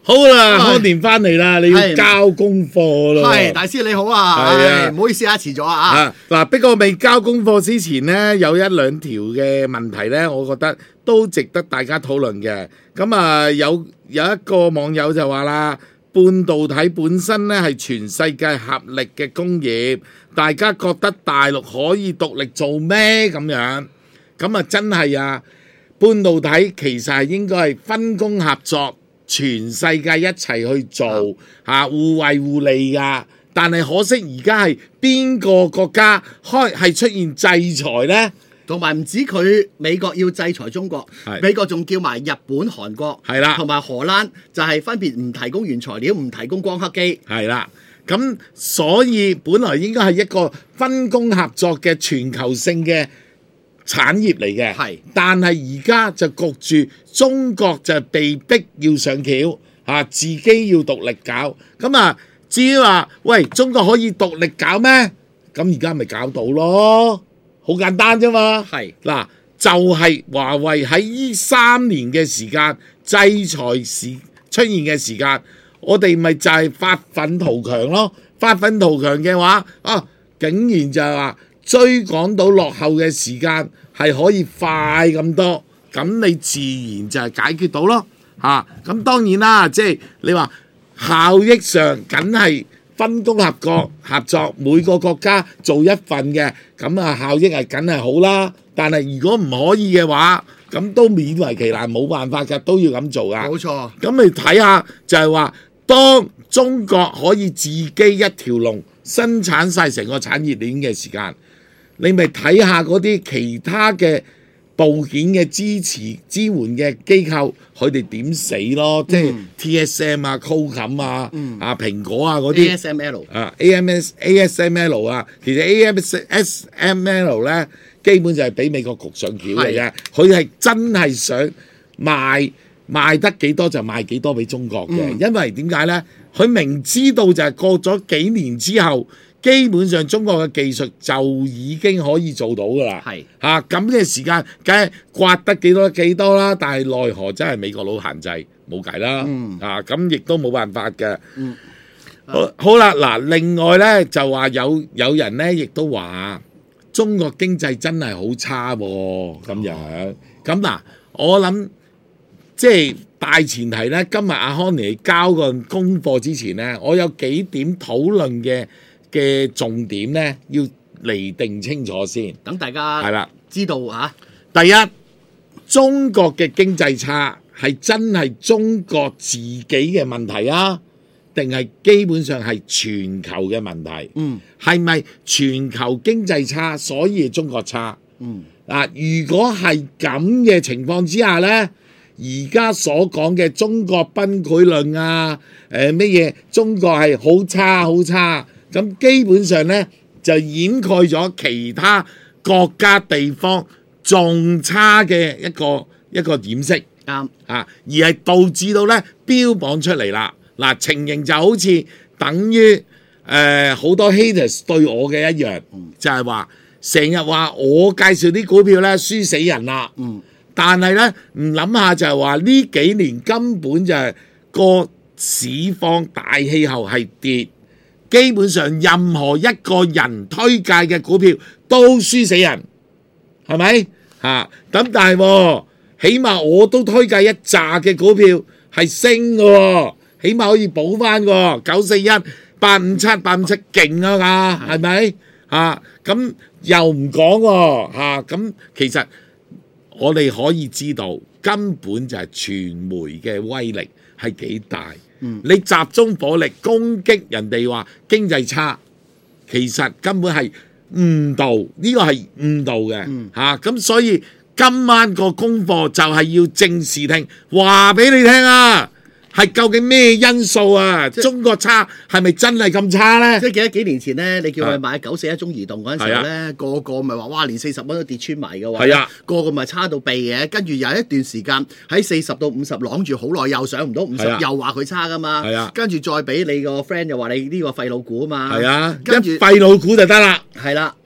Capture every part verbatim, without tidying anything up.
好啦，康年翻嚟啦，你要交功課咯。 係，大師你好啊，係啊，唔好意思啊，遲咗啊。 嗱，不過未交功課之前呢，有一兩條嘅問題呢，我覺得都值得大家討論嘅。咁啊，有有一個網友就話啦，半導體本身呢係全世界合力嘅工業，大家覺得大陸可以獨立做咩咁樣？咁啊，真係啊，半導體其實係應該係分工合作。全世界一齊去做嚇，互惠互利噶。但係可惜而家係邊個國家開係出現制裁呢？ 同埋唔止佢美國要制裁中國，美國仲叫埋日本、韓國係啦，同埋荷蘭就係分別唔提供原材料、唔提供光刻機係啦。咁所以本來應該係一個分工合作嘅全球性嘅產業嚟嘅，係，但係而家就焗住中國就被逼要上橋嚇，自己要獨立搞。咁啊，至於話喂，中國可以獨立搞咩？咁而家咪搞到咯，好簡單啫嘛。係嗱，就係華為喺呢三年嘅時間制裁時出現嘅時間，我哋咪就係發奮圖強咯。發奮圖強嘅話，啊，竟然就係話追趕到落後嘅時間係可以快咁多，咁你自然就係解決到咯嚇。咁、啊、當然啦，即係你話效益上梗係分工合作合作，每個國家做一份嘅，咁啊效益係梗係好啦。但係如果唔可以嘅話，咁都勉為其難，冇辦法㗎，都要咁做噶。冇錯。咁你睇下就係話，當中國可以自己一條龍生產晒成個產業鏈嘅時間，你咪睇下嗰啲其他嘅部件嘅支持支援嘅機構，佢哋點死咯？嗯、即係 T S M 啊、Qualcomm 啊、嗯、啊蘋果啊嗰啲 A S M L 啊、A M S、A S M L 啊，其實 A S M L 咧基本就係俾美國焗上橋嚟嘅，佢係真係想賣賣得幾多就賣幾多俾中國嘅，嗯、因為點解咧？佢明知道就係過咗幾年之後。基本上中國嘅技術就已經可以做到噶啦，係嚇咁嘅時間，梗係刮得幾多幾多啦。但係奈何真係美國佬限制，冇計啦，嗯、啊咁亦都冇辦法嘅。嗯、好好啦，嗱，另外咧就話有有人咧亦都話中國經濟真係好差喎、哦，咁樣咁嗱、哦，我諗即係大前提咧，今日阿康尼交個功課之前咧，我有幾點討論嘅。嘅重點咧，要釐定清楚先， 等大家係啦知道嚇。 第一，中國嘅經濟差係真係中國自己嘅問題啊，定係基本上係全球嘅問題？嗯，係咪全球經濟差，所以中國差？嗯，啊，如果係咁嘅情況之下咧，而家所講嘅中國崩潰論啊，誒乜嘢？中國係好差好差。咁基本上咧就掩蓋咗其他國家地方仲差嘅一個一個掩飾，啱啊，而係導致到咧標榜出嚟啦。嗱，情形就好似等於誒好多 haters 對我嘅一樣，嗯、就係話成日話我介紹啲股票咧輸死人啦，嗯，但係咧唔諗下就係話呢幾年根本就係個市況大氣候係跌。基本上任何一個人推介嘅股票都輸死人，係咪嚇？咁但係起碼我都推介一紮嘅股票係升嘅，起碼可以補翻嘅。九四一、八五七、八五七勁啊嘛，係咪嚇？咁又唔講喎嚇？咁其實我哋可以知道，根本就係傳媒嘅威力係幾大。嗯、你集中火力攻擊人哋話經濟差，其實根本係誤導，呢、這個係誤導嘅嚇。咁、嗯啊、所以今晚個功課就係要正視聽，話俾你聽啊！係究竟咩因素啊？即中國差係咪真係咁差咧？ 即係記得幾年前咧，你叫佢買九四一中移動嗰陣時候咧，啊、個個咪話哇，連四十蚊都跌穿埋嘅話，啊、個個咪差到痹嘅。跟住有一段時間喺四十到五十攬住好耐，又上唔到五十，又話佢差噶嘛。啊、跟住再俾你個 friend 又話你呢個廢老股啊嘛。係啊，跟住廢老股就得啦。係啦，啊。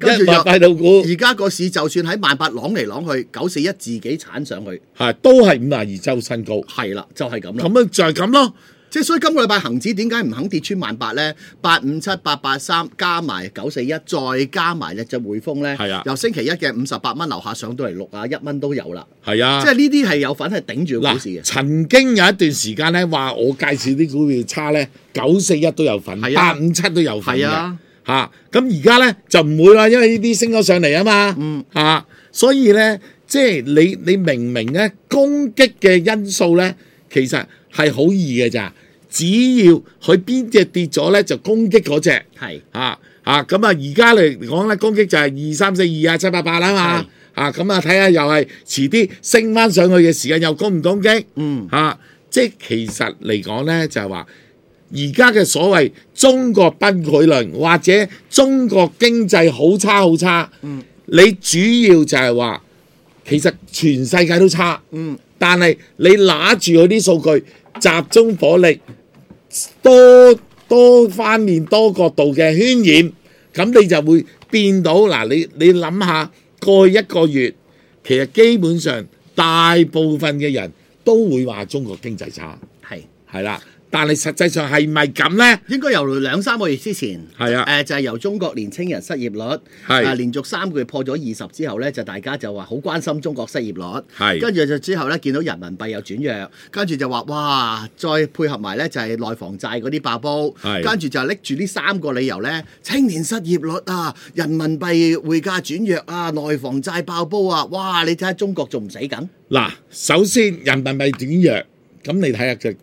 跟住一萬八到股， 而家個市就算喺萬八啷嚟啷去，九四一自己鏟上去， 係都係五十二周新高。 係啦，就係咁啦。 咁樣就係咁咯。 即係所以今個禮拜恒指點解唔肯跌穿萬八咧？八五七、八八三加埋九四一，再加埋隻匯豐咧， 係啊， 由星期一嘅五十八蚊樓下上到嚟六啊一蚊都有啦。 係啊， 即係呢啲係有份係頂住股市嘅。 曾經有一段時間咧，話我介紹啲股票差咧，九四一都有份，八五七都有份嘅。 啊， 嚇咁而家咧就唔會啦，因為呢啲升咗上嚟啊嘛。 嗯嚇、啊，所以咧即係你你明唔明咧攻擊嘅因素咧，其實係好易嘅咋。只要佢邊隻跌咗咧，就攻擊嗰隻。係啊啊咁啊！而家嚟講咧，攻擊就係二三四二啊、七八八啊嘛。啊咁啊，睇下又係遲啲升翻上去嘅時間又攻唔攻擊？ 嗯啊，即係其實嚟講咧，就係話而家嘅所謂中國崩潰論，或者中國經濟好差好差。嗯，你主要就係話其實全世界都差。嗯，但係你拿住佢啲數據，集中火力。多多方面、多角度嘅渲染，咁你就會變到嗱。你你諗下，過去一個月，其實基本上大部分嘅人都會話中國經濟差，係係啦。但係實際上係咪咁咧？ 應該由兩三個月之前， 係啊， 誒就係由中國年青人失業率係啊連續三個月破咗二十之後咧，就大家就話好關心中國失業率，係跟住就之後咧見到人民幣又轉弱，跟住就話哇，再配合埋咧就係內房債嗰啲爆煲，跟住就拎住呢三個理由咧，青年失業率啊，人民幣匯價轉弱啊，內房債爆煲啊，哇！你睇下中國仲唔死緊？ 嗱，首先人民幣轉弱，咁你睇下隻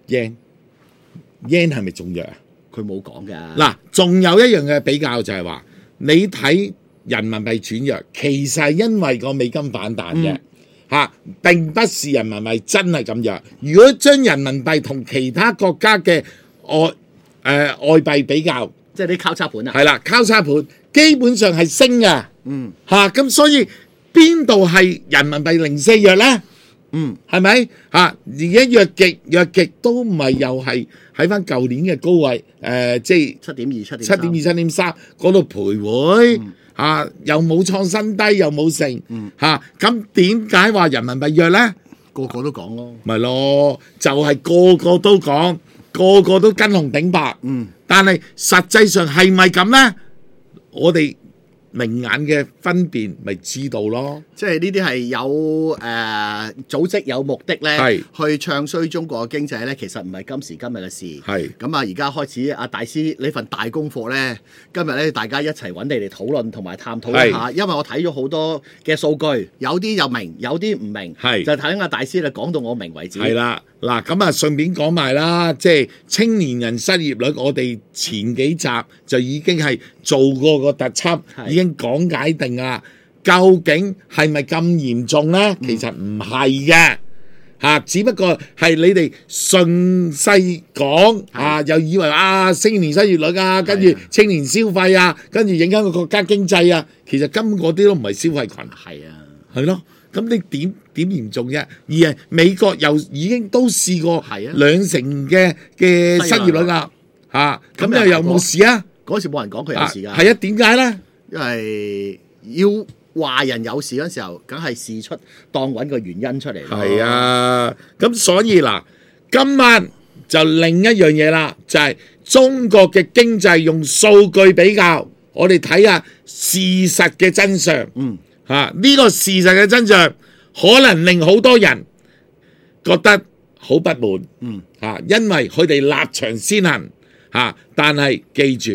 yen。yen 係咪仲弱啊？ 佢冇講㗎。 嗱，仲有一樣嘅比較就係話，你睇人民幣轉弱，其實係因為個美金反彈嘅嚇、嗯啊，並不是人民幣真係咁弱。如果將人民幣同其他國家嘅外誒、呃、外幣比較， 即係啲交叉盤啊， 係啦，交叉盤基本上係升嘅。 嗯嚇，咁、啊、所以邊度係人民幣零四弱咧？嗯，係咪嚇？而家弱極弱極都唔係又係喺翻舊年嘅高位，誒、呃，即係七點二、七點七點二、七點三嗰度徘徊嚇、嗯啊，又冇創新低，又冇成嚇，咁點解話人民幣弱咧？ 個個都講咯， 咪咯，就係、是、個個都講，個個都跟紅頂白。嗯，但係實際上係咪咁咧？我哋明眼嘅分辨咪知道咯， 即係呢啲係有誒、呃、組織有目的咧，去唱衰中國嘅經濟咧，其實唔係今時今日嘅事。係咁啊！而家開始阿大師呢份大功課咧，今日咧大家一齊揾你嚟討論同埋探討一下，因為我睇咗好多嘅數據，有啲又明，有啲唔明，係就睇阿大師咧講到我明為止。 係啦，嗱咁啊，順便講埋啦，即係青年人失業率，我哋前幾集就已經係做過個特輯，已經講解定啦。究竟係咪咁嚴重咧？其實唔係嘅嚇，只不過係你哋順勢講啊，又以為啊青年失業率啊，跟住青年消費啊，跟住影響個國家經濟啊，其實根本嗰啲都唔係消費群。係啊，係咯。咁你點點嚴重啫？而係美國又已經都試過兩成嘅嘅失業率啦，嚇咁又有冇事啊？ 嗰時冇人講佢有事㗎。 係啊，點解咧？ 因為要話人有事嗰時候，梗係事出當揾個原因出嚟。 係啊，咁所以嗱，今晚就另一樣嘢啦，就係中國嘅經濟用數據比較，我哋睇下事實嘅真相。嗯。嚇！呢、啊這個事實嘅真相可能令好多人覺得好不滿，嗯嚇、啊，因為佢哋立場先行嚇、啊，但係記住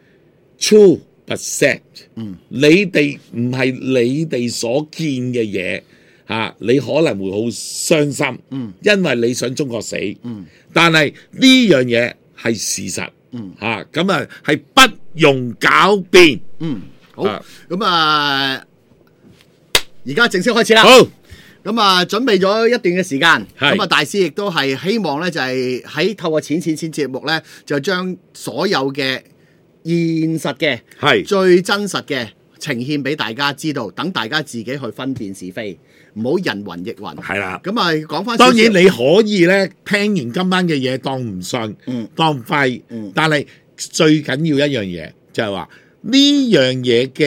true but sad，嗯，你哋唔係你哋所見嘅嘢嚇，你可能會好傷心，嗯，因為你想中國死，嗯，但係呢樣嘢係事實，嗯嚇，咁啊係不容狡辯， 嗯，好，咁啊。而家正式開始啦！ 好， 咁啊，準備咗一段嘅時間，咁啊，大師亦都係希望咧，就係喺透過錢錢錢節目咧，就將所有嘅現實嘅係最真實嘅呈現俾大家知道，等大家自己去分辨是非，唔好人云亦云。係啦，咁啊，講翻當然你可以咧，聽完今晚嘅嘢當唔信，嗯，當廢，嗯，但係最緊要一樣嘢就係話呢樣嘢嘅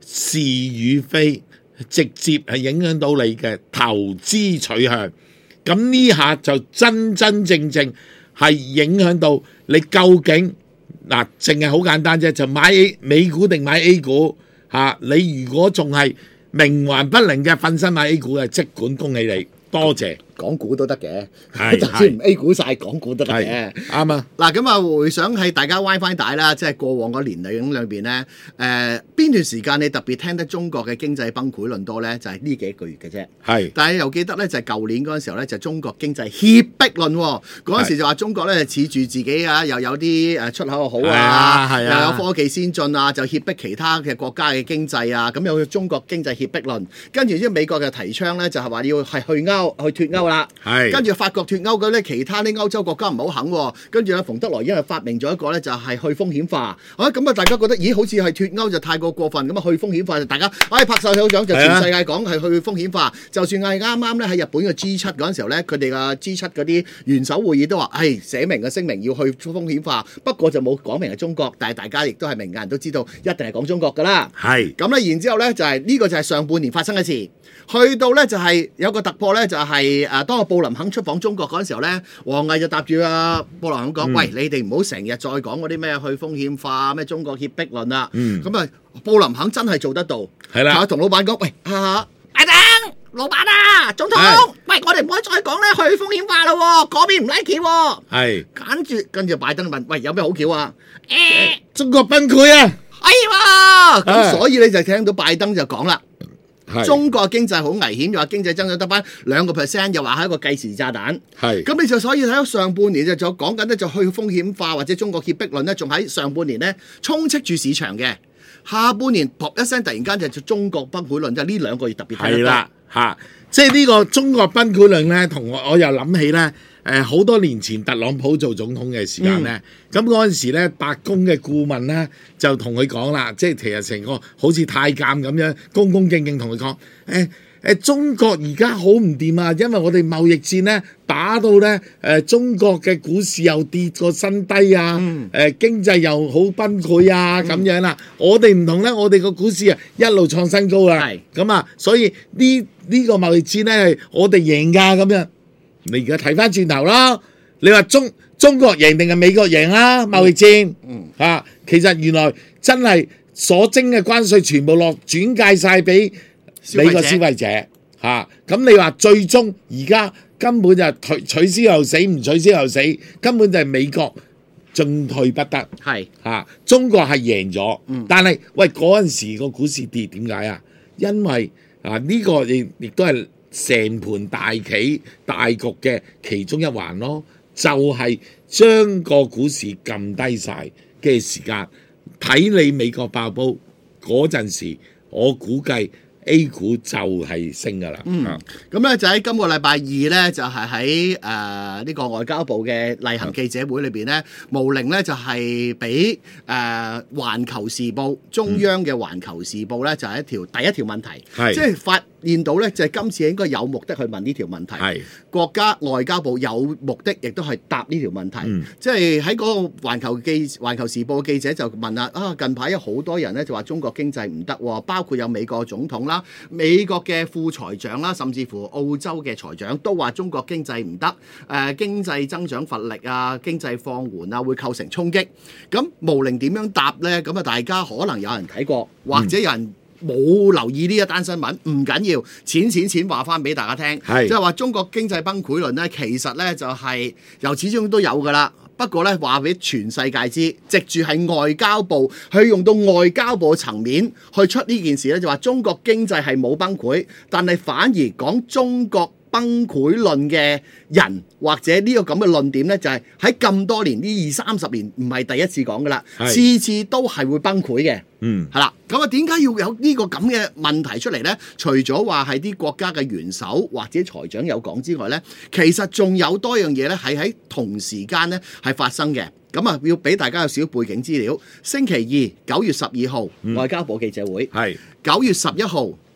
是與非，直接係影響到你嘅投資取向。咁呢下就真真正正係影響到你究竟嗱，淨係好簡單啫，就買 A 美股定買 A 股嚇、啊。你如果仲係冥頑不靈嘅瞓身買 A 股嘅，即管恭喜你，多謝。 港股都得嘅， 係就算唔 A 股晒，港股都得嘅， 啱啊！ 嗱咁啊，回想係大家 WiFi 帶啦，即係過往嗰年裏邊咧，誒邊段時間你特別聽得中國嘅經濟崩潰論多咧？就係、是、呢幾個月嘅啫。係，但係又記得咧，就係、是、舊年嗰陣時候咧，就是、中國經濟脅迫論喎、哦。嗰陣時就話中國咧恃住自己啊，又有啲誒出口好啊，係啊，又有科技先進啊，就脅迫其他嘅國家嘅經濟啊。咁有中國經濟脅迫論，跟住之後美國就提倡咧，就係、是、話要係去歐去脫歐啦。係，跟住法國脫歐嗰咧，其他啲歐洲國家唔好肯喎。跟住咧，馮德萊因為發明咗一個咧，就係去風險化。啊，咁啊，大家覺得咦，好似係脫歐就太過過分咁啊，去風險化就大家唉拍手手掌，就全世界講係去風險化。就算係啱啱咧喺日本嘅 G 七嗰陣時候咧，佢哋嘅 G 七嗰啲元首會議都話，唉寫明嘅聲明要去風險化，不過就冇講明係中國，但係大家亦都係明眼人都知道，一定係講中國㗎啦。係咁咧，然之後咧就係、是、呢、這個就係上半年發生嘅事。去到咧就係有個突破咧，就係誒當個布林肯出訪中國嗰陣時候咧，王毅就答住阿布林肯講：嗯、喂，你哋唔好成日再講嗰啲咩去風險化、咩中國脅迫論啦。咁啊、嗯，布林肯真係做得到。係啦，同老闆講：喂，啊，拜登，老闆啊，總統，是喂，我哋唔可以再講咧去風險化咯，嗰邊唔 like 喎。係，跟住跟住拜登問：喂，有咩好橋啊？誒、欸， 中國崩潰啊！ 哎呀，咁所以你就聽到拜登就講啦。中國經濟好危險，又話經濟增長得翻兩個 percent， 又話係一個計時炸彈。係咁，你就所以睇到上半年就就講緊咧，就去風險化或者中國脅迫論咧，仲喺上半年咧充斥住市場嘅。下半年噗一聲，突然間就中國崩潰論，就呢兩個月特別睇得。係啦，嚇，即係呢個中國崩潰論咧，同我我又諗起咧。誒好、呃、多年前特朗普做總統嘅時間咧，咁嗰陣時咧，白宮嘅顧問咧就同佢講啦，即係其實成個好似太監咁樣，恭恭敬敬同佢講，誒、欸、誒、呃、中國而家好唔掂啊，因為我哋貿易戰咧打到咧誒、呃、中國嘅股市又跌個新低啊，誒、嗯呃、經濟又好崩潰啊咁、嗯、樣啦，我哋唔同咧，我哋個股市啊一路創新高啦，咁啊，所以呢呢、這個貿易戰咧係我哋贏㗎咁樣。你而家睇翻轉頭啦，你話中中國贏定係美國贏啊？貿易戰，嗯，啊，其實原來真係所徵嘅關稅全部落轉介晒俾美國消費者，嚇。咁你話最終而家根本就係取消又死，唔取消又死，根本就係美國進退不得，係嚇。中國係贏咗，嗯，但係喂嗰陣時個股市跌點解啊？因為啊呢個亦亦都係。成盤大棋大局嘅其中一環咯，就係、是、將個股市撳低晒嘅時間，睇你美國爆煲嗰陣時，我估計 A 股就係升噶啦。嗯，咁咧就喺今個禮拜二咧，就係喺誒呢個外交部嘅例行記者會裏邊咧，毛寧咧就係俾誒環球時報中央嘅環球時報咧，就係一條第一條問題，即係發現到咧，就係今次應該有目的去問呢條問題。係國家外交部有目的，亦都係答呢條問題。嗯、即係喺嗰個環球記環球時報嘅記者就問啦：啊，近排有好多人咧就話中國經濟唔得，包括有美國總統啦、美國嘅副財長啦，甚至乎澳洲嘅財長都話中國經濟唔得，誒、呃、經濟增長乏力啊，經濟放緩啊，會構成衝擊。咁毛寧點樣答呢？咁啊，大家可能有人睇過，或者有人、嗯。冇留意呢一單新聞，唔緊要，淺淺淺話翻俾大家聽，即係話中國經濟崩潰論呢，其實呢就係由始至終都有噶啦。不過呢，話俾全世界知，藉住係外交部去用到外交部層面去出呢件事呢，就話中國經濟係冇崩潰，但係反而講中國崩潰論嘅人或者呢個咁嘅論點呢，就係喺咁多年呢二三十年唔係第一次講噶啦，次是次都係會崩潰嘅。嗯，係啦，咁啊點解要有呢個咁嘅問題出嚟呢？除咗話係啲國家嘅元首或者財長有講之外呢，其實仲有多樣嘢呢係喺同時間呢係發生嘅。咁啊，要俾大家有少少背景資料。星期二九月十二號外交部記者會，係九、嗯、月十一號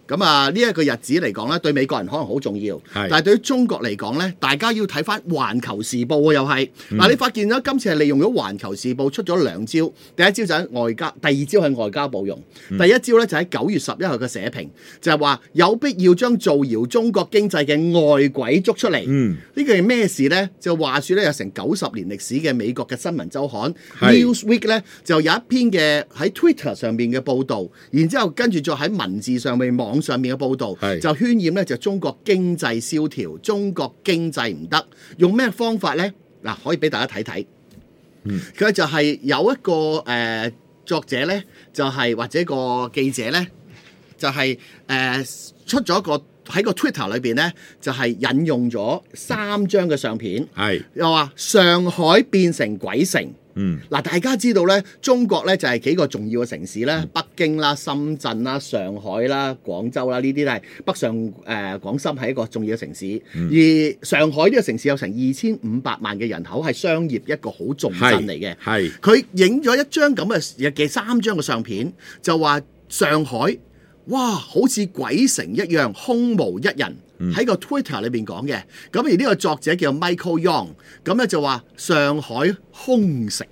咁啊，呢一個日子嚟講咧，對美國人可能好重要，但係對於中國嚟講咧，大家要睇翻《環球時報》喎，又係嗱，你發現咗今次係利用咗《環球時報》出咗兩招，第一招就喺外交，第二招係外交部用，第一招咧就喺九月十一號嘅社評，就係話有必要將造謠中國經濟嘅外鬼捉出嚟。嗯，呢個係咩事咧？就話説咧，有成九十年歷史嘅美國嘅新聞週刊 Newsweek 咧，就有一篇嘅喺 Twitter 上面嘅報導，然之後跟住再喺文字上面網上面嘅報導，就渲染咧就中國經濟蕭條，中國經濟唔得，用咩方法咧？嗱，可以俾大家睇睇。嗯，佢就係有一個誒、呃、作者咧，就係、是、或者個記者咧，就係、是、誒、呃、出咗個喺個 Twitter 裏邊咧，就係、是、引用咗三張嘅相片，係又話上海變成鬼城。嗯，嗱，大家知道咧，中國咧就係幾個重要嘅城市咧，嗯、北京啦、深圳啦、上海啦、廣州啦，呢啲都係北上誒、呃、廣深係一個重要嘅城市。嗯、而上海呢個城市有成二千五百萬嘅人口，係商業一個好重鎮嚟嘅。係佢影咗一張咁嘅嘅三張嘅相片，就話上海哇，好似鬼城一樣，空無一人。喺、嗯、個 Twitter 裏邊講嘅，咁而呢個作者叫 Michael Young， 咁咧就話上海空城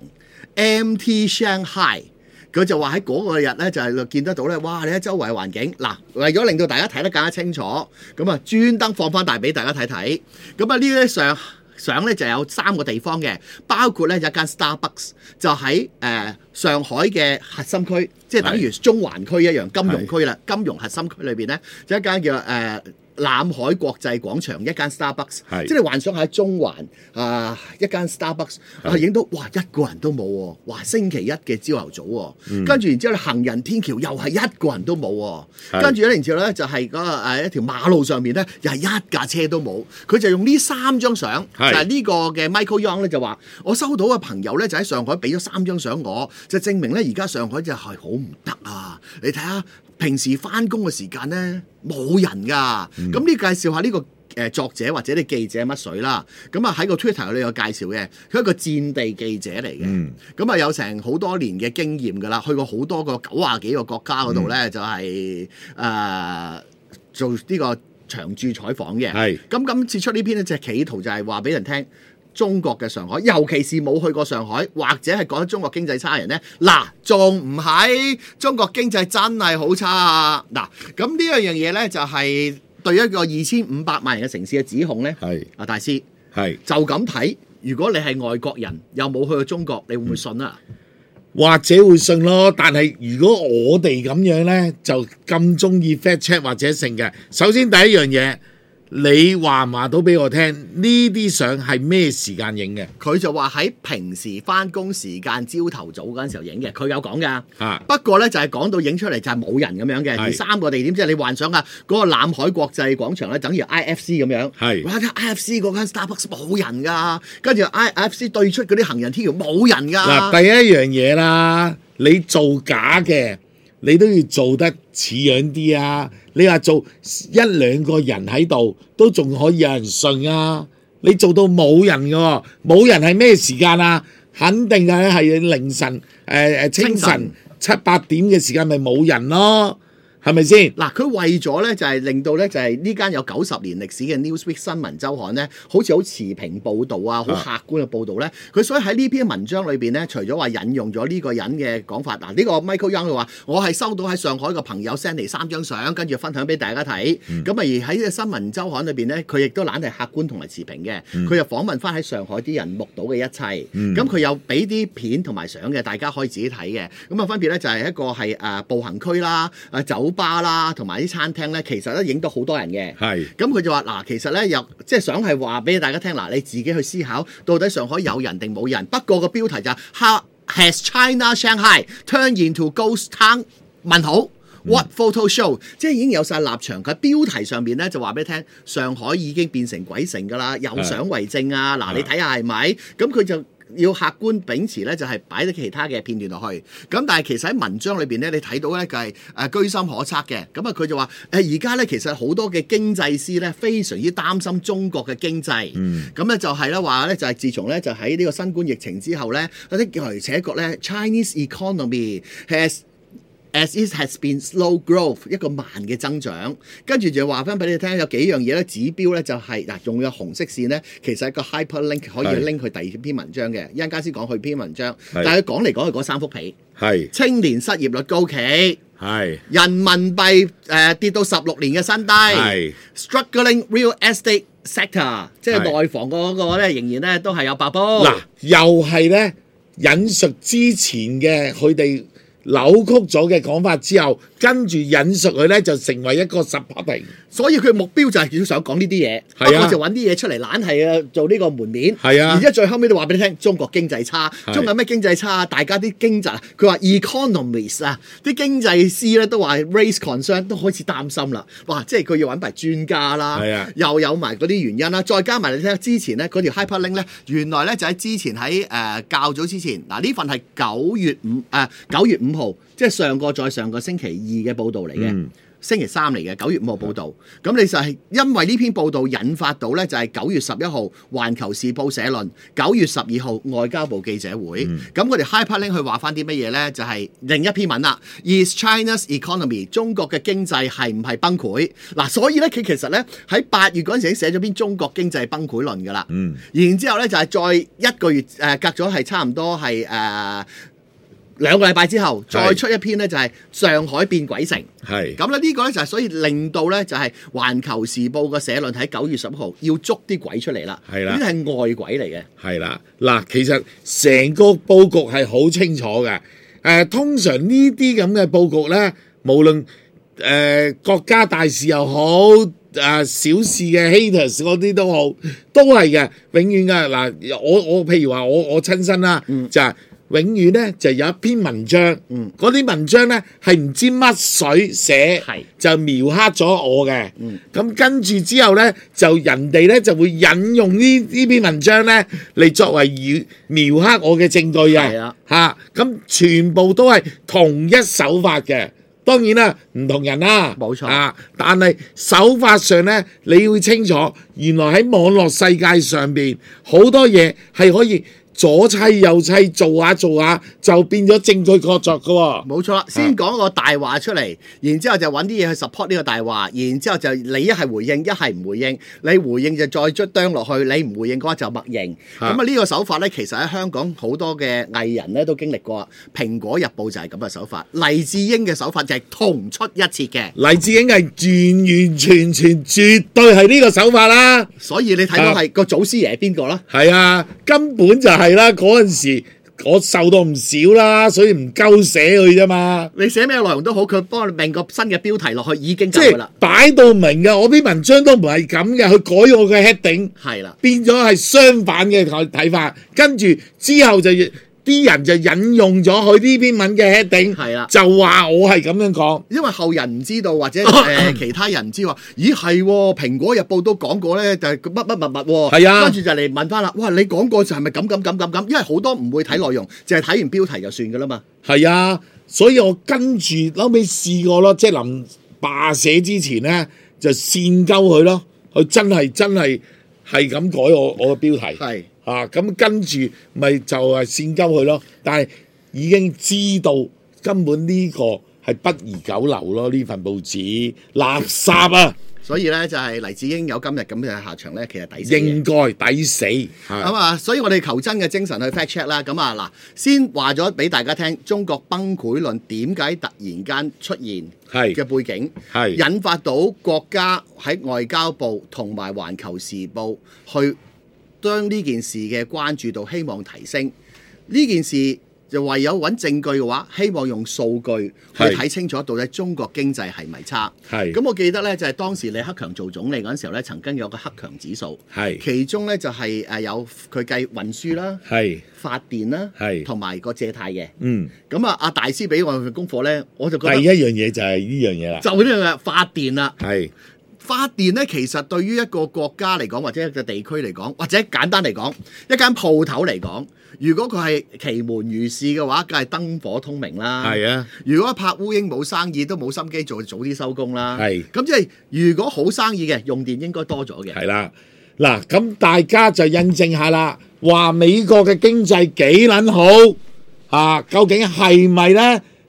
Empty Shanghai， 佢就話喺嗰個日咧就係見得到咧，哇！你喺周圍環境，嗱，為咗令到大家睇得更加清楚，咁啊專登放翻大俾大家睇睇，咁啊呢啲相相咧就有三個地方嘅，包括咧有一間 Starbucks 就喺誒、呃、上海嘅核心區，即係等於中環區一樣金融區啦，金融核心區裏邊咧有一間叫誒。呃南海國際廣場一間 Starbucks， 即係你幻想喺中環啊、呃、一間 Starbucks， 啊影到哇一個人都冇喎，哇星期一嘅朝頭早喎，嗯、跟住然之後行人天橋又係一個人都冇喎，跟住咧然之後咧就係嗰個誒一條馬路上面咧又係一架車都冇，佢就用呢三張相，就係呢個嘅 Michael Young 咧就話我收到嘅朋友咧就喺上海俾咗三張相我，就證明咧而家上海就係好唔得啊！你睇下。平時翻工嘅時間咧冇人噶，咁呢、嗯、介紹下呢個誒作者或者啲記者乜水啦。咁啊喺個 Twitter 裏有介紹嘅，佢係一個戰地記者嚟嘅。咁啊、嗯、有成好多年嘅經驗噶啦，去過好多個九啊幾個國家嗰度咧，嗯、就係、是、誒、呃、做呢個長駐採訪嘅。係咁今次出呢篇咧，就企圖就係話俾人聽。中國嘅上海，尤其是冇去過上海或者係講中國經濟差人呢，嗱仲唔係中國經濟真係好差啊！嗱，咁呢樣嘢呢，就係、是、對一個二千五百萬人嘅城市嘅指控呢。係阿大師，係就咁睇，如果你係外國人又冇去過中國，你會唔會信啊？ 或者會信咯，但係如果我哋咁樣呢，就咁中意 fact check 或者成嘅，首先第一樣嘢。你話唔話到俾我聽？呢啲相係咩時間影嘅？ 佢就話喺平時翻工時間朝頭早嗰陣時候影嘅，佢有講㗎。啊、不過咧就係、是、講到影出嚟就係冇人咁樣嘅。而是三個地點即係你幻想啊，嗰、那個南海國際廣場咧，等於 I F C 咁樣。係是，哇！I F C 嗰間 Starbucks 冇人㗎，跟住 I F C 對出嗰啲行人天橋冇人㗎。嗱， 第一樣嘢啦，你做假嘅，你都要做得似樣啲啊！你話做一兩個人喺度都仲可以有人信啊！你做到冇人嘅，冇人係咩時間啊？肯定係係凌晨誒誒、呃、清晨七八點嘅時間，咪冇人咯。係咪先？ 嗱，佢為咗咧就係令到咧就係呢間有九十年歷史嘅 Newsweek 新聞週刊咧，好似好持平報導啊，好客觀嘅報導咧。佢所以喺呢篇文章裏邊咧，除咗話引用咗呢個人嘅講法，嗱、這、呢個 Michael Young 佢話：我係收到喺上海嘅朋友 send 嚟三張相，跟住分享俾大家睇。咁啊、嗯、而喺呢個新聞週刊裏邊咧，佢亦都懶係客觀同埋持平嘅。佢又、嗯、訪問翻喺上海啲人目睹嘅一切。咁佢又俾啲片同埋相嘅，大家可以自己睇嘅。咁啊分別咧就係一個係誒步行區啦，誒酒巴啦，同埋啲餐廳咧，其實咧影到好多人嘅。係是，咁佢就話嗱，其實咧又即係想係話俾大家聽，嗱，你自己去思考，到底上海有人定冇人？不過個標題就係、是、How has China Shanghai turned into ghost town？問號 What photo show？、嗯、即係已經有晒立場。佢標題上邊咧就話俾你聽，上海已經變成鬼城㗎啦，有相為證啊！嗱是，你睇下係咪？咁佢就。要客觀秉持咧，就係擺啲其他嘅片段落去。咁但係其實喺文章裏邊咧，你睇到咧就係誒居心可測嘅。咁啊，佢就話誒而家咧其實好多嘅經濟師咧非常之擔心中國嘅經濟。嗯。咁咧就係咧話咧就係自從咧就喺呢個新冠疫情之後咧，有啲來且覺咧 Chinese economy has as it has been slow growth 一個慢嘅增長。跟住就話翻俾你聽，有幾樣嘢咧指標咧就係、是、嗱，仲有紅色線咧，其實係個 hyperlink 可以拎去第二篇文章嘅。一陣間先講去篇文章，但係佢講嚟講去嗰三幅皮，係青年失業率高企，係人民幣誒、呃、跌到十六年嘅新低，係 struggling real estate sector， 即係內房嗰個咧仍然咧都係有爆煲。嗱， 又係咧引述之前嘅佢哋扭曲咗嘅講法之後，跟住引述佢咧就成為一個 supporting。 所以佢目標就係要想講呢啲嘢，不過就揾啲嘢出嚟懶係啊做呢個門面。 係啊， 然之後最後尾都話俾你聽，中國經濟差，中國咩經濟差？大家啲經濟，佢話 economists 啊，啲經濟師咧都話 raise concern， 都開始擔心啦。哇！即係佢要揾埋專家啦，啊、又有埋嗰啲原因啦，再加埋你聽之前咧嗰條 hyperlink 咧，原來咧就喺之前喺誒、呃、較早之前，嗱呢份係九月五誒九月五號，即係上個再上個星期二嘅報導嚟嘅。嗯星期三嚟嘅九月五號報導，咁你就係因為呢篇報導引發到呢，就係九月十一號《環球時報》社論，九月十二號外交部記者會，咁我哋 hyperlink 去話翻啲乜嘢呢？就係、是、另一篇文啦。Is China's economy 中國嘅經濟係唔係崩潰？嗱，所以呢，佢其實呢，喺八月嗰陣時已經寫咗篇中國經濟崩潰論㗎啦。嗯，然之後呢，就係再一個月誒、呃、隔咗係差唔多係誒。呃兩個禮拜之後，再出一篇呢，就係上海變鬼城。係咁咧，呢個呢，就係所以令到呢，就係環球時報個社論喺九月十一號要捉啲鬼出嚟啦。係啦，呢啲係外鬼嚟嘅。係啦，嗱，其實成個佈局係好清楚嘅。誒、呃，通常呢啲咁嘅佈局呢，無論誒、呃、國家大事又好，誒、呃、小事嘅 haters 嗰啲都好，都係嘅，永遠嘅。嗱、呃，我我譬如話我我親身啦，嗯、就係、是。永遠咧就有一篇文章，嗰啲、嗯、文章咧係唔知乜水寫，是就描黑咗我嘅。咁、嗯、跟住之後咧，就人哋咧就會引用呢呢篇文章咧嚟作為描黑我嘅證據啊！嚇，咁全部都係同一手法嘅。當然啦，唔同人啦，冇錯啊。但係手法上咧，你要清楚，原來喺網絡世界上邊好多嘢係可以。左砌右砌，做下做下就變咗證據確鑿嘅喎。冇錯啦，先講個大話出嚟，然之後就揾啲嘢去 support 呢個大話，然之後就你一係回應，一係唔回應。你回應就再捽釘落去，你唔回應嘅話就默認。咁啊呢個手法咧，其實喺香港好多嘅藝人咧都經歷過。蘋果日報就係咁嘅手法，黎智英嘅手法就係同出一轍嘅。黎智英係完完全全絕對係呢個手法啦。所以你睇到係個祖師爺係邊個啦？係啊，根本就係、是。係啦，嗰陣時我受到唔少啦，所以唔夠寫佢啫嘛。你寫咩內容都好，佢幫你命個新嘅標題落去已經夠噶啦。擺到明嘅，我啲文章都唔係咁嘅，佢改我嘅 heading， 係啦，變咗係相反嘅睇法，跟住之後就。啲人就引用咗佢呢篇文嘅 heading， 係啦，就話我係咁樣講，因為後人唔知道或者誒、呃、其他人唔知話，咦係喎，蘋果日報都講過咧，就係乜乜乜乜喎，係啊，跟住就嚟問翻啦，哇，你講過就係咪咁咁咁咁咁？因為好多唔會睇內容，淨係睇完標題就算噶啦嘛。係啊，所以我跟住後尾試過咯，即係臨罷寫之前咧，就煽鳩佢咯，佢真係真係係咁改我我嘅標題。係。啊，咁跟住咪就係煽鳩佢咯，但係已經知道根本呢個係不宜久留咯，呢份報紙垃圾啊！所以咧就係、是、黎智英有今日咁嘅下場咧，其實抵死，應該抵死。咁啊，所以我哋求真嘅精神去 fact check 啦。咁啊嗱，先話咗俾大家聽，中國崩潰論點解突然間出現嘅背景，係引發到國家喺外交部同埋環球時報去。將呢件事嘅關注度希望提升，呢件事就唯有揾證據嘅話，希望用數據去睇清楚到底中國經濟係咪差。係咁，我記得呢，就係、是、當時李克強做總理嗰陣時候呢，曾經有個克強指數，係其中呢，就係、是、誒有佢計運輸啦，係發電啦，係同埋個借貸嘅。嗯，咁啊，阿大師俾我份功課呢，我就覺得第一樣嘢就係呢樣嘢啦，就呢樣嘢發電啦，係。發電咧，其實對於一個國家嚟講，或者一個地區嚟講，或者簡單嚟講，一間鋪頭嚟講，如果佢係其門如市嘅話，梗係燈火通明啦。係啊，如果拍烏蠅冇生意，都冇心機做，早啲收工啦。係，咁即係如果好生意嘅，用電應該多咗嘅。係啦，嗱，咁大家就印證下啦，話美國嘅經濟幾撚好啊？究竟係咪咧？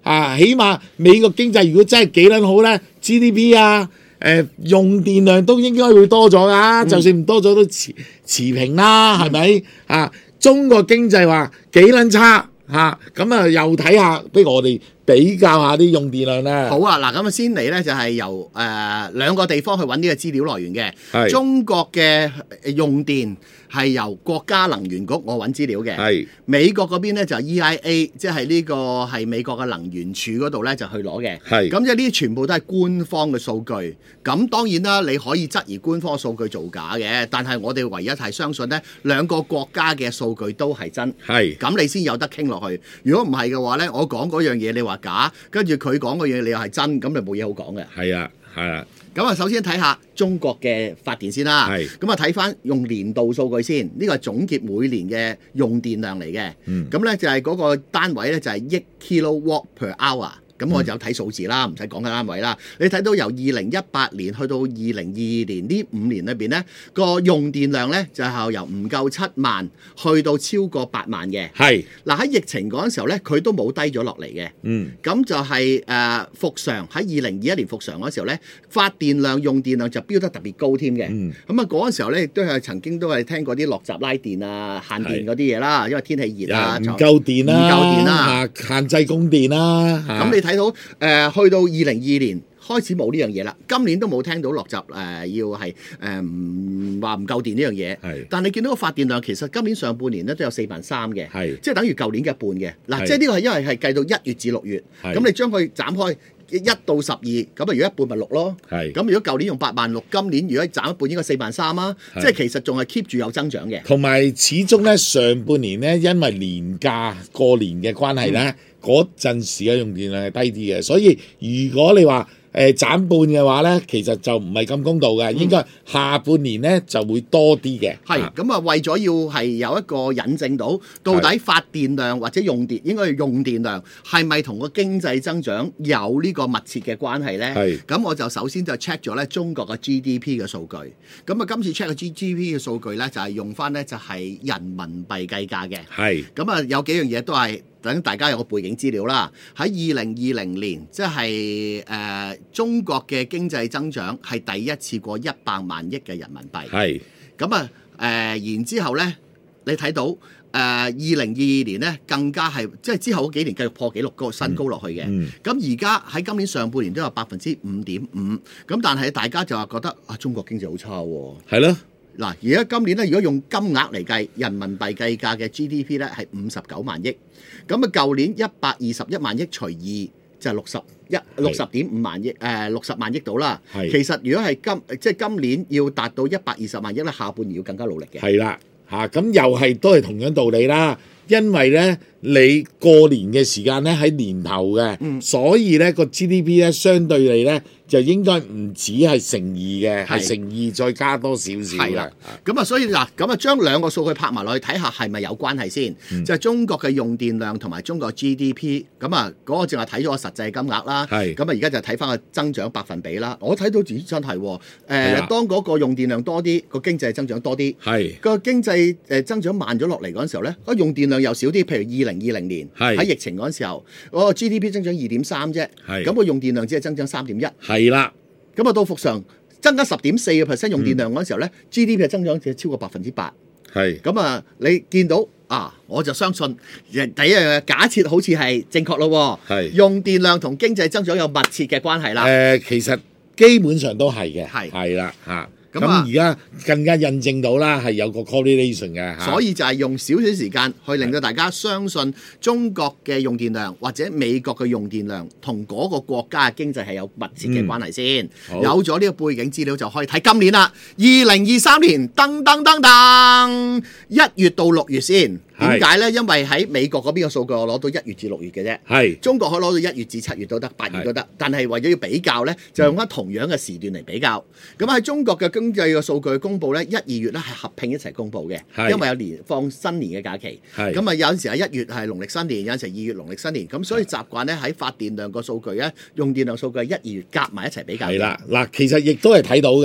啊，起碼美國經濟如果真係幾撚好咧 ，G D P 啊，誒、呃、用電量都應該會多咗㗎，嗯、就算唔多咗都持持平啦，係咪、嗯？啊，中國經濟話幾撚差嚇，咁啊又睇下，不如我哋比較下啲用電量咧。 好啊，嗱咁啊先嚟咧就係由誒、呃、兩個地方去揾呢個資料來源嘅，中國嘅用電。係由國家能源局我揾資料嘅，係美國嗰邊咧就 E I A， 即係呢個係美國嘅能源署嗰度咧就去攞嘅，係咁即係呢啲全部都係官方嘅數據。咁當然啦，你可以質疑官方嘅數據造假嘅，但係我哋唯一係相信咧兩個國家嘅數據都係真，係咁你先有得傾落去。如果唔係嘅話咧，我講嗰樣嘢你話假，跟住佢講嘅嘢你又係真，咁就冇嘢好講嘅。係啊，係啊。咁啊，首先睇下中國嘅發電先啦。係咁啊，睇翻用年度數據先，呢個係總結每年嘅用電量嚟嘅。嗯。咁咧就係嗰個單位咧就係億 kilowatt per hour。咁我就有睇數字啦，唔使講嘅單位啦。你睇到由二零一八年去到二零二二年呢五年裏邊咧，個用電量咧就係由唔夠七萬去到超過八萬嘅。係嗱喺疫情嗰陣時候咧，佢都冇低咗落嚟嘅。嗯，咁就係誒復常喺二零二一年復常嗰時候咧，發電量用電量就飆得特別高添嘅。嗯，咁啊嗰陣時候咧亦都係曾經都係聽過啲落閘拉電啊、限電嗰啲嘢啦，因為天氣熱啊，唔夠電啦，唔夠電啦，限制供電啦。咁你睇到誒、呃、去到二零二二年開始冇呢樣嘢啦，今年都冇聽到落閘誒、呃、要係誒唔話唔夠電呢樣嘢。係，但你見到個發電量其實今年上半年咧都有四萬三嘅，係，即係等於舊年嘅一半嘅。嗱，即係呢個係因為係計到一月至六月，咁你將佢斬開一到十二，咁啊如果一半咪六咯。係，咁如果舊年用八萬六，今年如果斬一半應該四萬三啊，即係其實仲係 keep 住有增長嘅。同埋始終咧上半年咧因為年假過年嘅關係咧。嗯嗰陣時嘅用電量係低啲嘅，所以如果你話誒斬半嘅話咧，其實就唔係咁公道嘅，應該下半年咧就會多啲嘅。係咁啊，為咗要係有一個引證到到底發電量或者用電應該係用電量係咪同個經濟增長有呢個密切嘅關係咧？係咁我就首先就 check 咗咧中國嘅 G D P 嘅數據。咁啊，今次 check 嘅 G D P 嘅數據咧就係用翻咧就係人民幣計價嘅。係咁啊，有幾樣嘢都係。等大家有個背景資料啦。喺二零二零年，即係誒、呃、中國嘅經濟增長係第一次過一百萬億嘅人民幣。係咁啊誒，然之後咧，你睇到誒二零二二年咧，更加係即係之後嗰幾年繼續破紀錄個新高落去嘅。咁而家喺今年上半年都有百分之五點五。咁但係大家就話覺得啊，中國經濟好差喎。係咯。嗱，而家今年咧，如果用金額嚟計，人民幣計價嘅 G D P 咧係五十九萬億，咁啊舊年一百二十一萬億除二就係六十一六十點五萬億，誒六十萬億到啦。其實如果係今即係今年要達到一百二十萬億咧，下半年要更加努力嘅。係啦，嚇咁又係都係同樣道理啦。因為咧，你過年嘅時間咧喺年頭嘅，嗯、所以咧個 G D P 咧相對嚟咧就應該唔止係乘二嘅，係乘二再加多少少嘅。咁啊，所以嗱，咁啊將兩個數據拍埋落去睇下係咪有關係先？嗯、就係中國嘅用電量同埋中國 G D P，咁啊嗰個淨係睇咗個實際金額啦。咁啊而家就睇翻個增長百分比啦。我睇到自己真係，誒、呃、當嗰個用電量多啲，個經濟增長多啲。係個經濟誒增長慢咗落嚟嗰陣時候咧，個用電量又少啲。譬如二零二零年喺疫情嗰陣時候，嗰個 G D P 增長二點三啫，咁個用電量只係增長三點一。係啦，咁啊到復常增加十點四個 percent 用電量嗰陣時候咧、嗯、，G D P 嘅增長只係超過百分之八。係咁啊，你見到啊，我就相信第一樣假設好似係正確咯。係用電量同經濟增長有密切嘅關係啦。誒、呃，其實基本上都係嘅。係係啦嚇。咁而家更加印證到啦，係有個 correlation 嘅，所以就係用少少時間去令到大家相信中國嘅用電量或者美國嘅用電量同嗰個國家嘅經濟係有密切嘅關係先。嗯、有咗呢個背景資料就可以睇今年啦，二零二三年噔噔噔噔一月到六月先。點解咧？因為喺美國嗰邊嘅數據我攞到一月至六月嘅啫，係中國可以攞到一月至七月都得，八月都得。但係為咗要比較咧，就用翻同樣嘅時段嚟比較。咁喺、嗯、中國嘅經濟嘅數據公佈咧，一、二月咧係合併一齊公佈嘅，因為有年放新年嘅假期。咁啊有陣時喺一月係農曆新年，有陣時二月農曆新年。咁所以習慣咧喺發電量個數據咧，用電量數據係一、二月夾埋一齊比較。係啦，嗱，其實亦都係睇到嘅。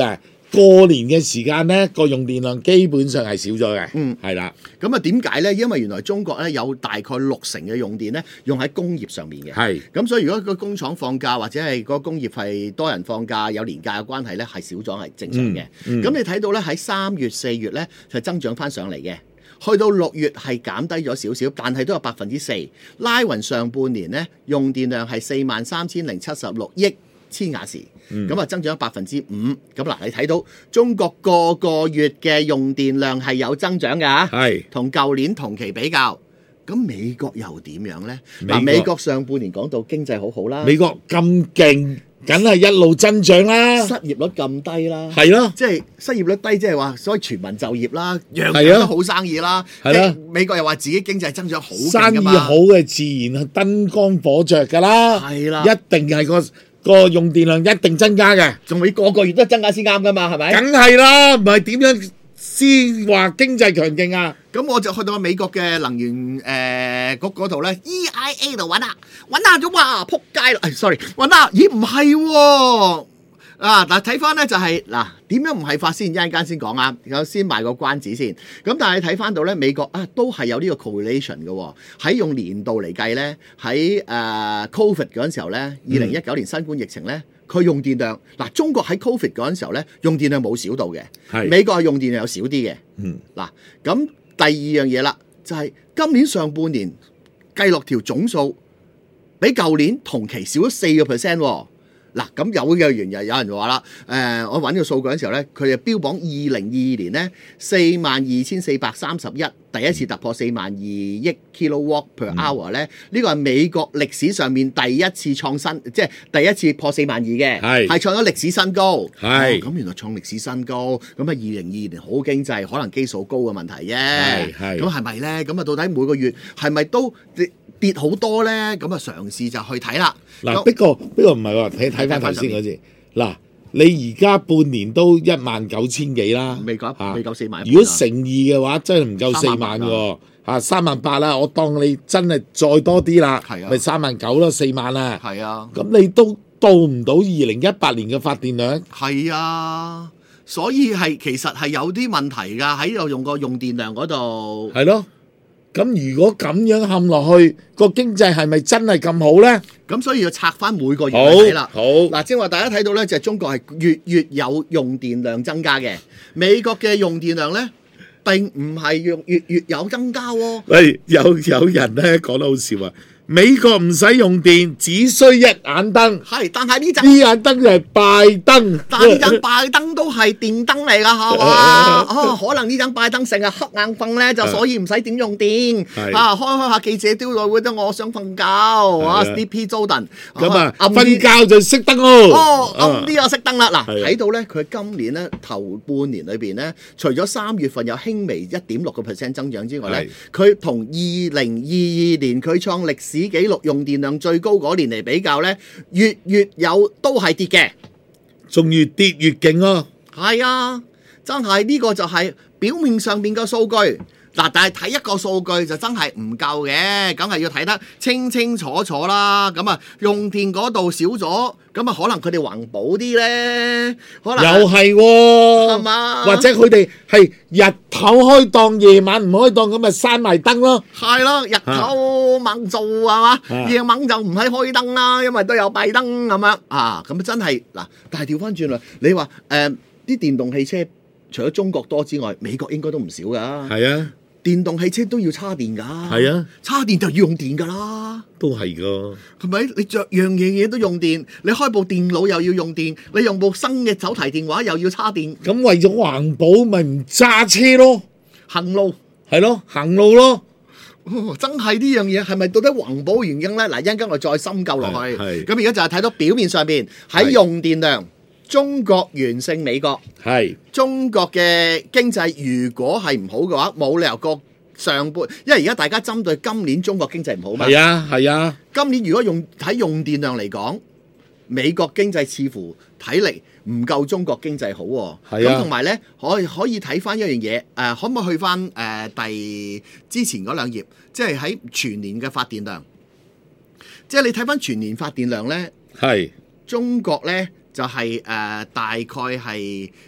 過年嘅時間咧，個用電量基本上係少咗嘅。嗯，係啦。 咁啊點解咧？因為原來中國咧有大概六成嘅用電咧用喺工業上面嘅。係。咁所以如果個工廠放假或者係個工業係多人放假有年假嘅關係咧，係少咗係正常嘅。咁、嗯嗯、你睇到咧喺三月四月咧就增長翻上嚟嘅，去到六月係減低咗少少，但係都有百分之四。拉勻上半年咧用電量係四萬三千零七十六億千瓦時。咁啊、嗯、增長咗百分之五，咁嗱你睇到中國個個月嘅用電量係有增長嘅嚇，係同舊年同期比較，咁美國又點樣呢？嗱，美國上半年講到經濟好好啦， 美國咁勁，梗係一路增長啦， 失業率咁低啦， 係咯， 即係失業率低，即係話所謂全民就業啦，樣樣都好生意啦，係啦，美國又話自己經濟增長好勁㗎嘛， 生意好嘅自然係燈光火著㗎啦，係啦，一定係個。個用電量一定增加嘅， 仲會個個月都增加先啱噶嘛，係咪？ 梗係啦，唔係點樣先話經濟強勁啊？ 咁我就去到美國嘅能源誒嗰嗰度咧 ，E I A 度揾下，揾下咗哇，撲街啦！誒，sorry，揾下，咦唔係喎。啊！嗱，睇翻咧就係嗱點樣唔係法先，一陣間先講啊。有先賣個關子先。咁但係睇翻到咧，美國啊都係有呢個 correlation 嘅喎。喺用年度嚟計咧，喺誒、呃、Covid 嗰陣時候咧，二零一九年新冠疫情咧，佢用電量嗱，中國喺 Covid 嗰陣時候咧，用電量冇少到嘅，係美國係用電量有少啲嘅。嗯，嗱咁第二樣嘢啦，就係、是、今年上半年計落條總數，比舊年同期少咗四個 percent 喎。嗱，咁有嘅原因，有人就話啦，誒、呃，我揾個數據嘅時候咧，佢就標榜二零二二年咧四萬二千四百三十一，第一次突破四萬二億 kilowatt per hour 咧，呢、嗯、個係美國歷史上面第一次創新，即係第一次破四萬二嘅，係係創咗歷史新高，係咁、哦、原來創歷史新高，咁啊二零二二年好經濟，可能基數高嘅問題啫，係係，咁係咪咧？咁啊到底每個月係咪都跌好多咧？咁啊嘗試就去睇啦。 嗱，不過不過唔係喎，睇睇翻頭先嗰次。嗱，你而家半年都一萬九千幾啦， 未夠，未夠四萬。 如果乘二嘅話，真係唔夠四萬喎。嚇，三萬八啦，我當你真係再多啲啦，咪三萬九咯，四萬啦。係啊，咁你都到唔到二零一八年嘅發電量？ 係啊，所以係其實係有啲問題㗎，喺度用個用電量嗰度。 係咯。咁如果咁樣陷落去，個經濟係咪真係咁好呢？ 咁所以要拆翻每個月去睇啦。好，嗱，即係話大家睇到呢，就係中國係月月有用電量增加嘅。美國嘅用電量呢，並唔係月月月有增加喎。 喂，有有人呢講得好笑啊！美國唔使用電，只需一眼燈。 係，但係呢盞呢眼燈就係拜登。 但係呢盞拜登都係電燈嚟㗎，係嘛？哦，可能呢盞拜登成日瞌眼瞓咧，就所以唔使點用電。啊，開開下記者招待會都我想瞓覺。啊 ，Sleepy Jordan。咁啊， 瞓覺就熄燈咯。 哦，暗啲就熄燈啦。嗱，睇到咧，佢今年咧頭半年裏邊咧，除咗三月份有輕微一點六個 percent 增長之外咧，佢同二零二二年佢創歷史紀錄用電量最高嗰年嚟比較呢，月月有都係跌嘅， 仲越跌越勁咯。 係啊，真係呢個就係表面上面嘅數據。嗱，但係睇一個數據就真係唔夠嘅，梗係要睇得清清楚楚啦。咁啊，用電嗰度少咗，咁啊可能佢哋環保啲咧，可能又係喎，係嘛？或者佢哋係日頭開檔，夜晚唔開檔，咁咪閂埋燈咯。 係咯，日頭猛做係嘛，夜晚就唔係開燈啦，因為都有閉燈咁樣啊。咁真係嗱，但係調翻轉啦，你話誒啲電動汽車除咗中國多之外，美國應該都唔少㗎。係啊。電動汽車都要叉電㗎，係啊，叉電就要用電㗎啦， 都係㗎， 係咪？你着樣嘢嘢都用電，你開部電腦又要用電，你用部新嘅手提電話又要叉電， 咁為咗環保，咪唔揸車咯， 行路係咯，行路咯， 哦、真係呢樣嘢係咪到底環保原因咧？嗱，一陣間我再深究落去，咁而家就係睇到表面上邊喺用電量。中國完勝美國，係中國嘅經濟如果係唔好嘅話，冇理由個上半，因為而家大家針對今年中國經濟唔好嘛。係啊，係啊。今年如果用喺用電量嚟講，美國經濟似乎睇嚟唔夠中國經濟好喎。係啊。咁同埋咧，可以可以睇翻一樣嘢，誒、呃，可唔可以去翻誒、呃、第之前嗰兩頁，即係喺全年嘅發電量，即係你睇翻全年發電量咧，係中國咧。就係、是、誒、呃、大概係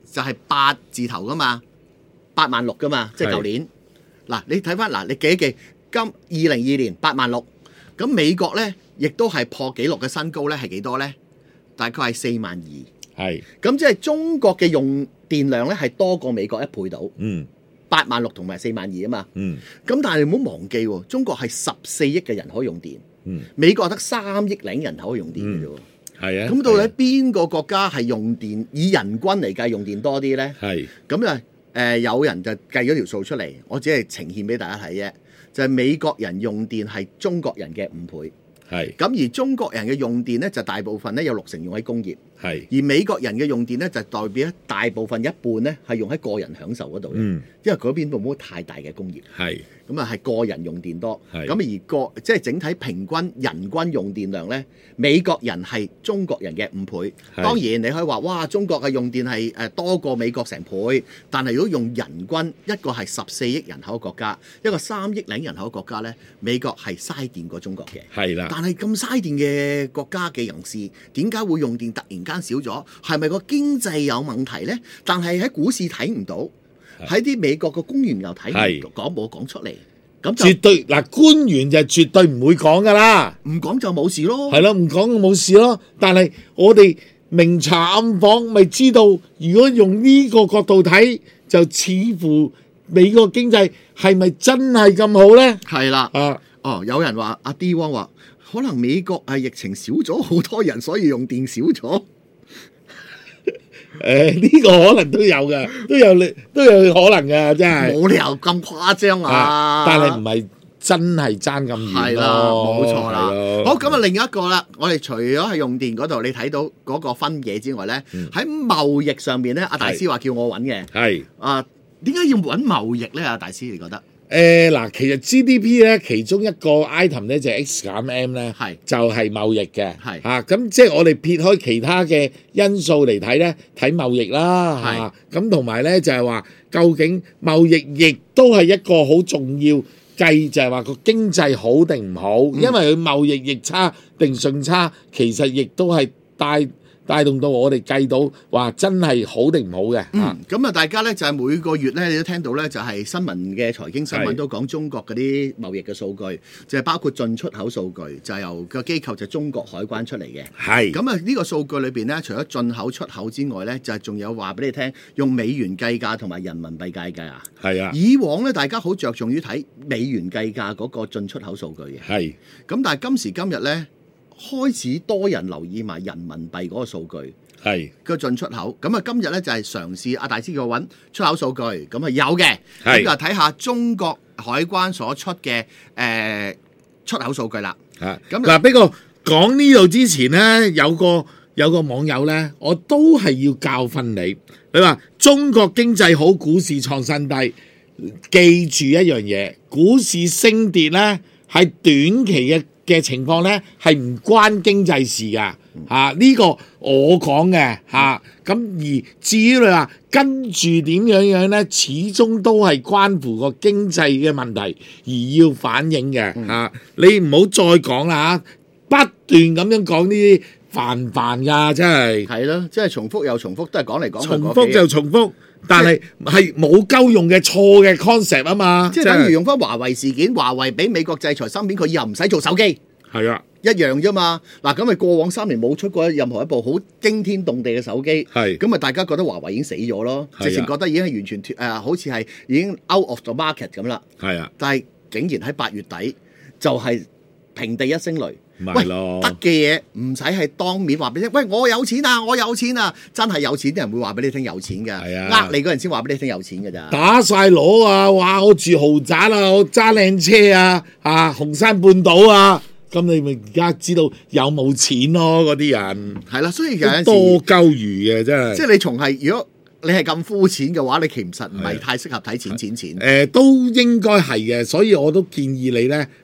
就係八字頭噶嘛，八萬六噶嘛，即係舊年。嗱，你睇翻嗱，你記一記，今二零二二年八萬六，咁美國咧亦都係破紀錄嘅新高咧，係幾多咧？大概係四萬二。係。咁即係中國嘅用電量咧係多過美國一倍到。嗯。八萬六同埋四萬二啊嘛。嗯。咁但係你唔好忘記喎，中國係十四億嘅人口用電。嗯。美國得三億零人口用電嘅啫喎。係啊。咁到底邊個國家係用電以人均嚟計用電多啲咧？係。咁啊。誒、呃、有人就計咗條數出嚟，我只係呈現俾大家睇啫。就係、是、美國人用電係中國人嘅五倍，係咁而中國人嘅用電咧就大部分咧有六成用喺工業，係而美國人嘅用電咧就代表咧大部分一半咧係用喺個人享受嗰度，嗯，因為嗰邊冇乜太大嘅工業，係咁啊係個人用電多，係咁而個即係整體平均人均用電量咧，美國人係中國人嘅五倍。當然你可以話哇，中國嘅用電係誒多過美國成倍，但係如果用人均，一個係十四億人口嘅國家，一個三億零人口嘅國家咧，美國係嘥電過中國嘅，係啦。但係咁嘥電嘅國家嘅人士，點解會用電突然間少咗？係咪個經濟有問題咧？但係喺股市睇唔到。喺啲美國嘅官員又睇唔到，講冇講出嚟，咁就絕對嗱，官員就絕對唔會講噶啦， 唔講就冇事咯， 係咯，唔講就冇事咯。但係我哋明察暗訪，咪知道如果用呢個角度睇，就似乎美國經濟係咪真係咁好咧？ 係啦，啊，哦，有人話阿 D 汪話，可能美國係疫情少咗好多人，所以用電少咗。 誒呢、呃這個可能都有嘅，都有都有可能嘅，真係冇理由咁誇張啊！ 啊但係唔係真係爭咁遠咯，係啦， 冇錯啦。好，咁啊，另一個啦，我哋除咗係用電嗰度，你睇到嗰個分野之外咧，喺、嗯、貿易上邊咧，阿大師話叫我揾嘅，係啊，點解要揾貿易咧？阿大師，你覺得？ 誒嗱、呃，其實 G D P 咧，其中一個 item 咧就係 X 減 M 咧，係就係貿易嘅，係嚇咁即係我哋撇開其他嘅因素嚟睇咧，睇貿易啦，嚇咁同埋咧就係話，究竟貿易亦都係一個好重要計，就係話個經濟好定唔好，嗯、因為佢貿易逆差定順差，其實亦都係帶。帶動到我哋計到話真係好定唔好嘅。 嗯，咁啊，大家咧就係每個月咧，你都聽到咧，就係新聞嘅財經新聞都講中國嗰啲貿易嘅數據，就係包括進出口數據，就係由個機構就中國海關出嚟嘅。係。咁啊，呢個數據裏邊咧，除咗進口出口之外咧，就係仲有話俾你聽，用美元計價同埋人民幣計價啊。係啊。以往咧，大家好着重於睇美元計價嗰個進出口數據嘅。係。咁但係今時今日咧，開始多人留意埋人民幣嗰個數據，係個進出口。咁啊，今日咧就係嘗試阿大師叫我揾出口數據，咁啊有嘅。咁就睇下中國海關所出嘅誒、呃、出口數據啦。嚇咁嗱， 不過講呢度之前咧，有個有個網友咧，我都係要教訓你。你話中國經濟好，股市創新低，記住一樣嘢，股市升跌咧係短期嘅。嘅情況咧係唔關經濟事㗎嚇，呢、啊呢個我講嘅嚇，咁、啊、而至於你話跟住點樣樣咧，始終都係關乎個經濟嘅問題而要反映嘅嚇、啊。你唔好再講啦嚇，不斷咁樣講呢啲煩煩㗎，真係係咯，即係重複又重複，都係講嚟講去重複就重複。但係係冇鳩用嘅錯嘅 concept 啊嘛， 即係等於用翻華為事件，華為俾美國制裁芯片，佢以後唔使做手機， 係啊， 一樣啫嘛。嗱，咁咪過往三年冇出過任何一部好驚天動地嘅手機，係咁咪大家覺得華為已經死咗咯，直情覺得已經係完全脫誒、呃，好似係已經 out of the market 咁啦。係啊，但係竟然喺八月底就係平地一聲雷。喂，得嘅嘢唔使係當面話俾你聽。喂，我有錢啊，我有錢啊，真係有錢啲人會話俾你聽有錢㗎。係啊，呃你嗰人先話俾你聽有錢㗎咋。 打晒鑼啊！哇，我住豪宅啊，我揸靚車啊，啊，紅山半島啊，咁你咪而家知道有冇錢咯？嗰啲人係啦，所以有陣時多鳩餘嘅真係。 即係你從係如果。你係咁膚淺嘅話，你其實唔係太適合睇錢錢錢。 誒、呃，都應該係嘅，所以我都建議你咧，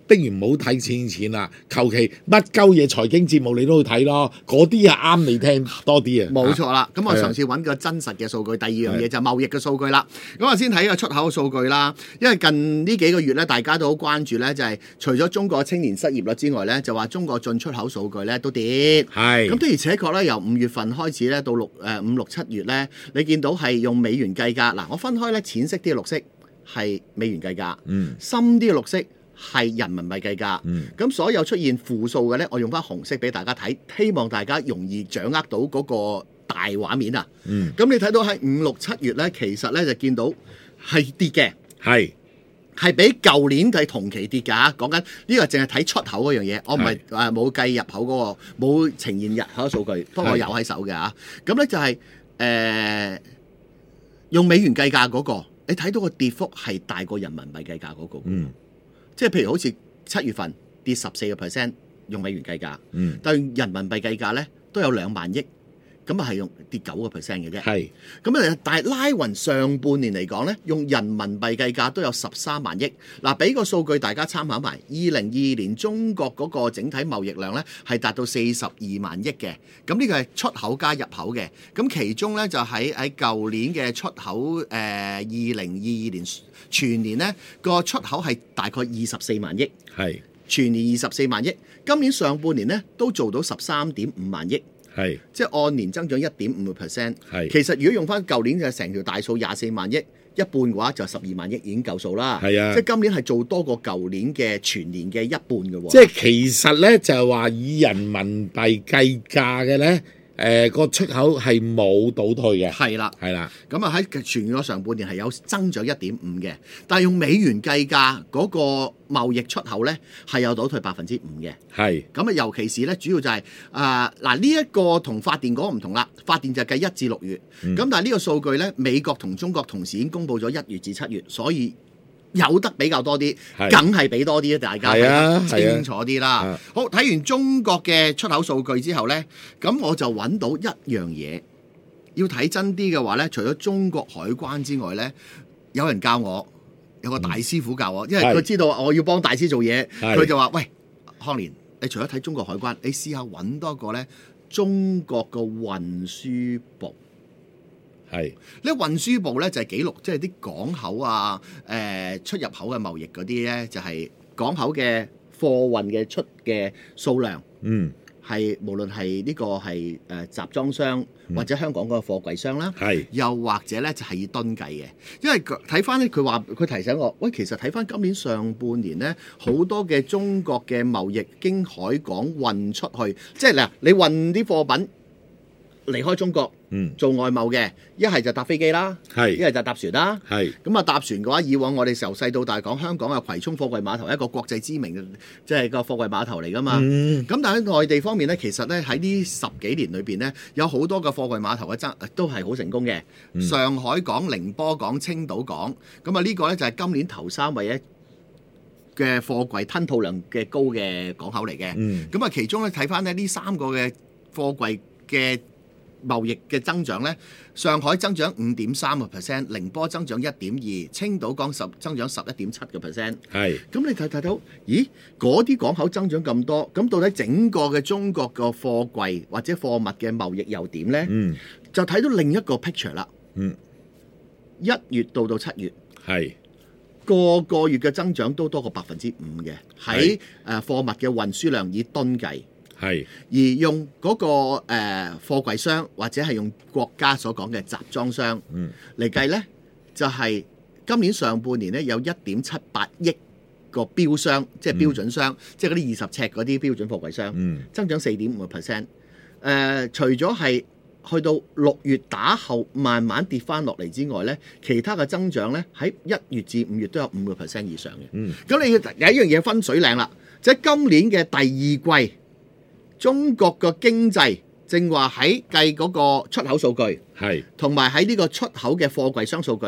不如唔好睇錢錢啦，求其乜鳩嘢財經節目你都去睇咯，嗰啲係啱你聽多啲啊。 冇錯啦，咁我嘗試揾個真實嘅數據。第二樣嘢就係貿易嘅數據啦。咁我先睇個出口嘅數據啦，因為近呢幾個月咧，大家都好關注咧，就係除咗中國青年失業率之外咧，就話中國進出口數據咧都跌。係。咁的而且確咧，由五月份開始咧，到六誒五六七月咧，你見到係用美元計價。嗱，我分開咧，淺色啲嘅綠色係美元計價，嗯，深啲嘅綠色係人民幣計價。嗯，咁所有出現負數嘅咧，我用翻紅色俾大家睇，希望大家容易掌握到嗰個大畫面啊。嗯，咁你睇到喺五六七月咧，其實咧就見到係跌嘅，係係比舊年係同期跌㗎。講緊呢個淨係睇出口嗰樣嘢，我唔係誒冇計入口嗰、嗰個冇呈現入口數據，不過我有喺手嘅嚇。咁咧就係、是、誒。呃用美元計價嗰、那個，你睇到個跌幅係大過人民幣計價嗰、那個，嗯，即係譬如好似七月份跌十四個 percent 用美元計價，嗯，但係人民幣計價咧都有兩萬億，咁啊係用跌九個 percent 嘅啫，係，咁啊但係拉勻上半年嚟講咧，用人民幣計價都有十三萬億，嗱俾個數據大家參考埋，二零二二年中國嗰個整體貿易量咧係達到四十二萬億嘅，咁呢個係出口加入口嘅，咁其中咧就喺喺舊年嘅出口誒二零二二年全年咧個出口係大概二十四萬億，係全年二十四萬億，今年上半年咧都做到十三點五萬億。係，即係按年增長一點五個 percent。係，其實如果用翻舊年嘅成條大數廿四萬億，一半嘅話就十二萬億已經夠數啦。係啊，即係今年係做多過舊年嘅全年嘅一半嘅喎。即係其實咧就係話以人民幣計價嘅咧。誒、呃、個出口係冇倒退嘅，係啦，係啦。咁啊喺全個上半年係有增長一點五嘅，但係用美元計價嗰個貿易出口咧係有倒退百分之五嘅，係。咁啊尤其是咧主要就係啊嗱呢一個同發電嗰個唔同啦，發電就計一至六月，咁、嗯、但係呢個數據咧美國同中國同時已經公布咗一月至七月，所以有得比較多啲，梗係俾多啲，大家睇清楚啲啦。啊啊、好，睇完中國嘅出口數據之後呢，咁我就揾到一樣嘢，要睇真啲嘅話呢，除咗中國海關之外呢，有人教我，有個大師傅教我，因為佢知道我要幫大師做嘢，佢就話：喂，康年，你除咗睇中國海關，你試下揾多個呢中國嘅運輸部。係，呢運輸部咧就係記錄，即係啲港口啊、誒、呃、出入口嘅貿易嗰啲咧，就係、是、港口嘅貨運嘅出嘅數量。嗯，係無論係呢個係誒集裝箱或者香港嗰個貨櫃箱啦，係、嗯，又或者咧就係以噸計嘅。因為睇翻咧，佢話佢提醒我，喂，其實睇翻今年上半年咧，好多嘅中國嘅貿易經海港運出去，即係嗱，你運啲貨品離開中國，嗯，做外貿嘅，一係就搭飛機啦，係，一係就搭船啦，係。咁啊搭船嘅話，以往我哋由細到大講香港嘅葵涌貨櫃碼頭，一個國際知名嘅，即係個貨櫃碼頭嚟噶嘛。咁、嗯、但係喺內地方面咧，其實咧喺呢十幾年裏邊咧，有好多嘅貨櫃碼頭嘅增都係好成功嘅、嗯。上海港、寧波港、青島港，咁啊呢個咧就係今年頭三位咧嘅貨櫃吞吐量嘅高嘅港口嚟嘅。咁、嗯、啊其中咧睇翻咧呢三個嘅貨櫃嘅貿易嘅增長咧，上海增長五點三個 percent， 寧波增長一點二，青島港十增長十一點七個 percent。係，咁你睇睇到，咦？嗰啲港口增長咁多，咁到底整個嘅中國個貨櫃或者貨物嘅貿易又點咧？嗯，就睇到另一個 picture 啦。嗯，一月到到七月，係個個月嘅增長都多過百分之五嘅，喺誒貨物嘅運輸量以噸計。係，而用嗰、那個誒、呃、貨櫃箱或者係用國家所講嘅集裝箱嚟計咧，就係、是、今年上半年咧有一點七八億個標箱，即係標準箱，嗯、即係嗰啲二十尺嗰啲標準貨櫃箱，嗯、增長四點五個 percent。誒，除咗係去到六月打後慢慢跌翻落嚟之外咧，其他嘅增長咧喺一月至五月都有五個 percent 以上嘅。咁、嗯、你有一樣嘢分水嶺啦，即係今年嘅第二季。中國嘅經濟正話喺計嗰個出口數據，係同埋喺呢個出口嘅貨櫃箱數據，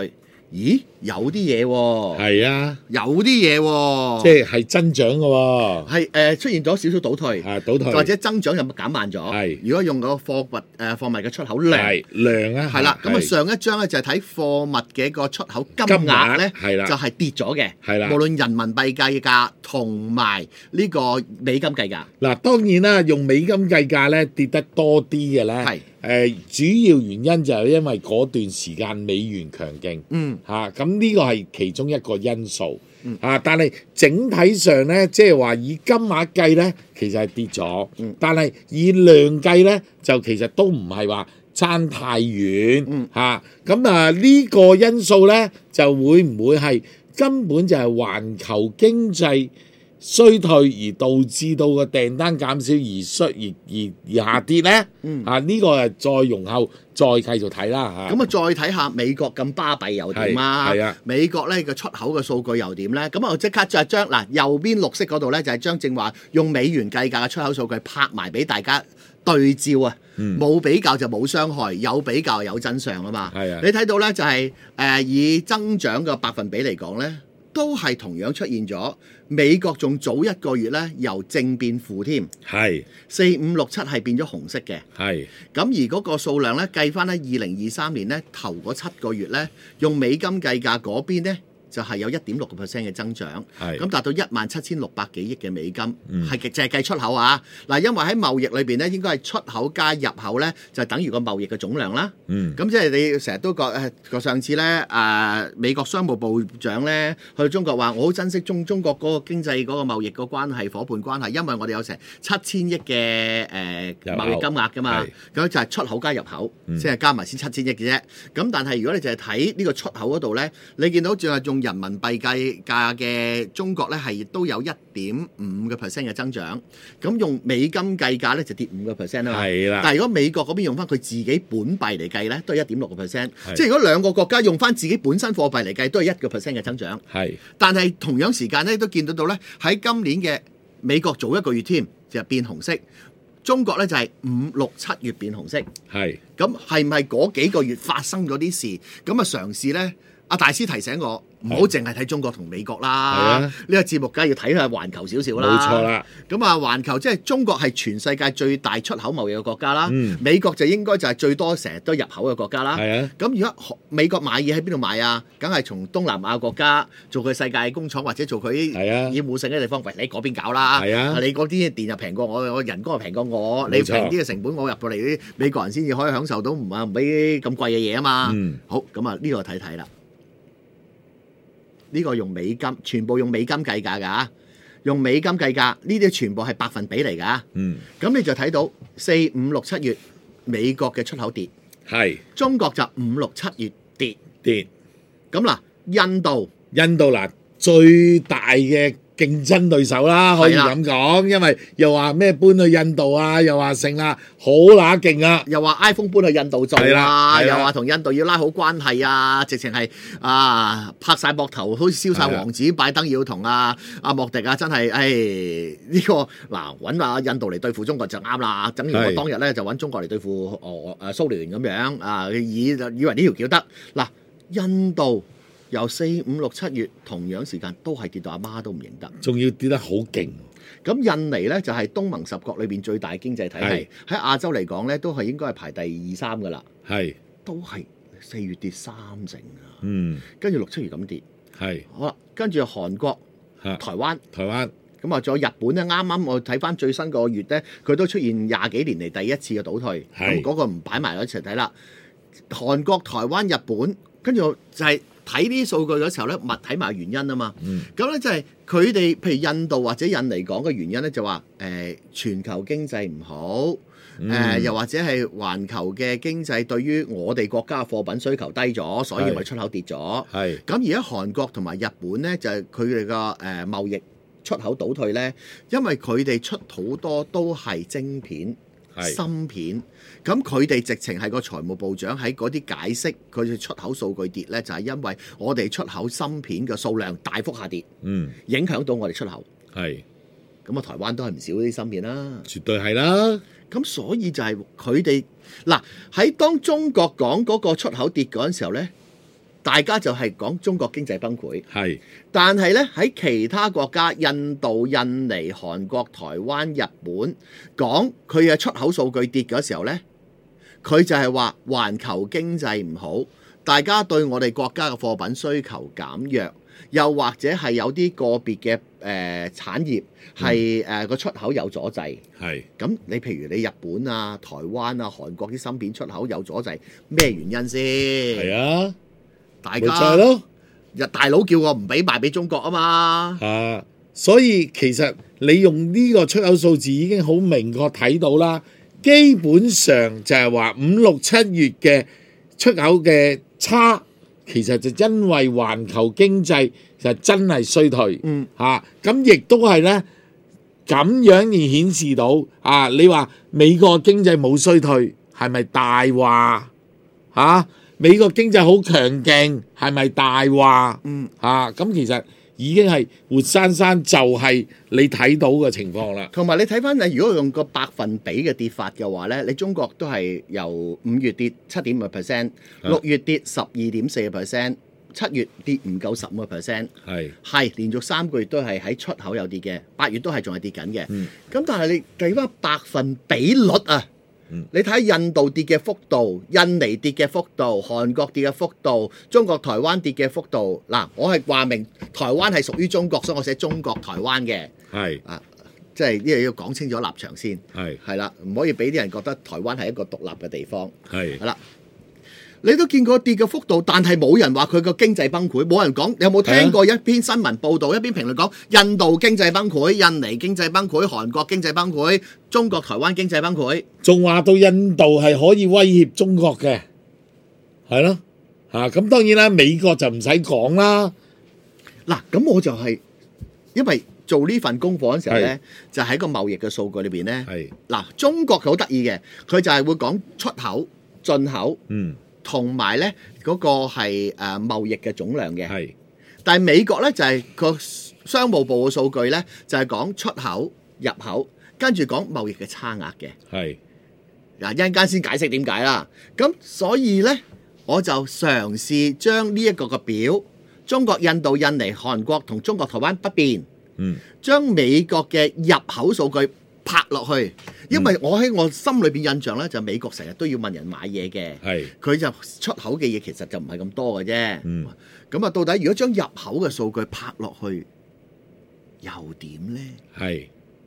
咦，有啲嘢喎， 係啊， 有啲嘢喎， 即係係增長嘅喎， 係誒出現咗少少倒退， 係倒退， 或者增長有冇減慢咗？ 係如果用個貨物誒貨物嘅出口量係量啊， 係啦，咁啊係上一張咧就係睇貨物嘅個出口金金額額咧， 係啦就係跌咗嘅， 係啦無論人民幣計價同埋呢個美金計價。 嗱，當然啦，用美金計價咧跌得多啲嘅咧， 係誒主要原因就係因為嗰段時間美元強勁， 嗯嚇咁呢個係其中一個因素，嚇、但係整體上咧，即係話以金額計咧，其實係跌咗， 嗯但係以量計咧，就其實都唔係話差太遠， 嗯嚇咁啊呢個因素咧，就會唔會係根本就係環球經濟衰退而導致到個訂單減少而衰而而而下跌咧？ 嗯啊呢、個誒再容後再繼續睇啦嚇。 咁啊，再睇下美國咁巴閉又點啊？ 係係啊美國咧個出口嘅數據又點咧？咁啊，即刻就係將嗱右邊綠色嗰度咧，就係將正話用美元計價嘅出口數據拍埋俾大家對照啊！冇、比較就冇傷害，有比較有真相啊嘛。 係啊你睇到咧就係、誒、以增長嘅百分比嚟講咧，都係同樣出現咗。美國仲早一個月咧由正變負添， 係四五六七係變咗紅色嘅。 係咁而嗰個數量咧計翻咧，二零二三年咧頭嗰七個月咧，用美金計價嗰邊咧就係、有一點六個 percent 嘅增長， 係咁達到一萬七千六百幾億嘅美金，係極淨係計出口啊！嗱，因為喺貿易裏邊咧，應該係出口加入口咧，就等於個貿易嘅總量啦。 嗯咁即係你成日都講誒，上次咧誒、呃、美國商務部長咧去中國話，我好珍惜中中國嗰個經濟嗰個貿易個關係伙伴關係，因為我哋有成七千億嘅誒貿易金額㗎嘛，咁就係出口加入口， 嗯即係加埋先七千億嘅啫。咁但係如果你就係睇呢個出口嗰度咧，你見到就係用人民幣計價嘅中國咧係都有一點五個 percent 嘅增長，咁用美金計價咧就跌五個 percent 啊嘛。 係啦但係如果美國嗰邊用翻佢自己本幣嚟計咧，都係一點六個 percent。 係即係如果兩個國家用翻自己本身貨幣嚟計，都係一個 percent 嘅增長。 係但係同樣時間咧都見得到咧，喺今年嘅美國早一個月添就變紅色，中國咧就係五六七月變紅色。 係咁係唔係嗰幾個月發生咗啲事？咁啊嘗試咧，阿大師提醒我唔好淨係睇中國同美國啦。 係啊， 呢個節目梗係要睇下環球少少啦。 冇錯啦。 咁啊，環球即係中國係全世界最大出口貿易嘅國家啦。 嗯美國就應該就係最多成日都入口嘅國家啦。 係啊。 咁如果美國買嘢喺邊度買啊？梗係從東南亞國家做佢世界工廠或者做佢係啊厭惡性嘅地方。喂，你嗰邊搞啦。 係啊你嗰啲電又平過我，我人工又平過我，你冇錯平啲嘅成本我入到嚟啲美國人先至可以享受到唔啊唔俾咁貴嘅嘢啊嘛。 嗯好，咁啊呢個睇睇啦。呢個用美金，全部用美金計價㗎，用美金計價，呢啲全部係百分比嚟㗎。 嗯咁你就睇到四五六七月美國嘅出口跌， 係中國就五六七月跌。 跌。 咁嗱，印度印度嗱最大嘅競爭對手啦，可以係啦咁講，因為又話咩搬去印度啊，又話成啦，好乸勁啊！ 又話 iPhone 搬去印度做係啦啊， 係啦又話同印度要拉好關係啊，直情係啊拍晒膊頭，好似燒晒王子，拜登要同阿阿莫迪啊，真係，誒呢個嗱揾阿印度嚟對付中國就啱啦，等於我係當日咧就揾中國嚟對付俄誒蘇聯咁樣啊，以以為呢條橋得嗱，印度由四五六七月同樣時間都係跌到阿媽都唔認得。 仲要跌得好勁。 咁印尼咧就係、是、東盟十國裏邊最大經濟體系，喺亞洲嚟講咧都係應該係排第二三噶啦， 係都係四月跌三成啊， 嗯跟住六七月咁跌， 係好啦，跟住韓國、 嚇台灣， 台灣咁啊仲有日本咧，啱啱我睇翻最新個月咧，佢都出現廿幾年嚟第一次嘅倒退， 係咁嗰個唔擺埋一齊睇啦。韓國、台灣、日本，跟住就係睇呢啲數據嘅時候咧，密睇埋原因啊嘛。咁咧、嗯、就係佢哋譬如印度或者印尼講嘅原因咧，就話誒、呃、全球經濟唔好，誒、 嗯呃、又或者係環球嘅經濟對於我哋國家嘅貨品需求低咗，所以咪出口跌咗。 係咁而家韓國同埋日本咧，就係佢哋嘅誒貿易出口倒退咧，因為佢哋出好多都係晶片。芯片，咁佢哋直情係個財務部長喺嗰啲解釋，佢哋出口數據跌呢，就係、是、因為我哋出口芯片嘅數量大幅下跌， 嗯， 影響到我哋出口。 係， 咁啊，台灣都係唔少啲芯片啦， 絕對係啦。 咁所以就係佢哋嗱喺當中國講嗰個出口跌嗰陣時候呢， 大家就係講中國經濟崩潰。 係， 但係咧喺其他國家，印度、印尼、韓國、台灣、日本講佢嘅出口數據跌嘅時候咧，佢就係話環球經濟唔好，大家對我哋國家嘅貨品需求減弱，又或者係有啲個別嘅誒、呃、產業係誒個出口有阻滯。 係。 咁你譬如你日本啊、台灣啊、韓國啲芯片出口有阻滯，咩原因先？ 係啊， 大家冇錯咯。 日大佬叫我唔俾賣俾中國啊嘛。 啊，所以其實你用呢個出口數字已經好明確睇到啦。基本上就係話五六七月嘅出口嘅差，其實就因為環球經濟就真係衰退。 嗯， 嚇咁亦都係咧咁樣而顯示到啊！你話美國經濟冇衰退係咪大話嚇？美國經濟好強勁係咪大話？ 嗯嚇咁、啊、其實已經係活生生就係你睇到嘅情況啦。 同埋你睇翻你如果用個百分比嘅跌法嘅話咧，你中國都係由五月跌七點五個 percent， 六月跌十二點四個 percent， 七月跌唔夠十五個 percent， 係係連續三個月都係喺出口有跌嘅，八月都係仲係跌緊嘅。咁、嗯、但係你計翻百分比率啊！嗯、你睇印度跌嘅幅度、印尼跌嘅幅度、韓國跌嘅幅度、中國台灣跌嘅幅度。嗱，我係話明台灣係屬於中國，所以我寫中國台灣嘅。係啊，即係呢樣要講清楚立場先。係係啦，唔可以俾啲人覺得台灣係一個獨立嘅地方。係係啦。你都見過跌嘅幅度，但係冇人話佢個經濟崩潰，冇人講。有冇聽過一篇新聞報導、一篇評論講印度經濟崩潰、印尼經濟崩潰、韓國經濟崩潰、中國台灣經濟崩潰？仲話到印度係可以威脅中國嘅，係咯嚇。咁當然啦，美國就唔使講啦。嗱，咁我就係因為做呢份功課嗰陣時候咧，就喺個貿易嘅數據裏邊咧，嗱，中國好得意嘅，佢就係會講出口、進口。嗯。同埋咧嗰個係誒貿易嘅總量嘅，係。但係美國咧就係個商務部嘅數據咧就係講出口、入口，跟住講貿易嘅差額嘅，係。嗱，一陣間先解釋點解啦。咁所以咧我就嘗試將呢一個嘅表，中國、印度、印尼、韓國同中國台灣不變，嗯，將美國嘅入口數據拍落去，因為我喺我心裏邊印象咧，就美國成日都要問人買嘢嘅，係佢就出口嘅嘢其實就唔係咁多嘅啫。嗯，咁啊，到底如果將入口嘅數據拍落去，又點咧？係，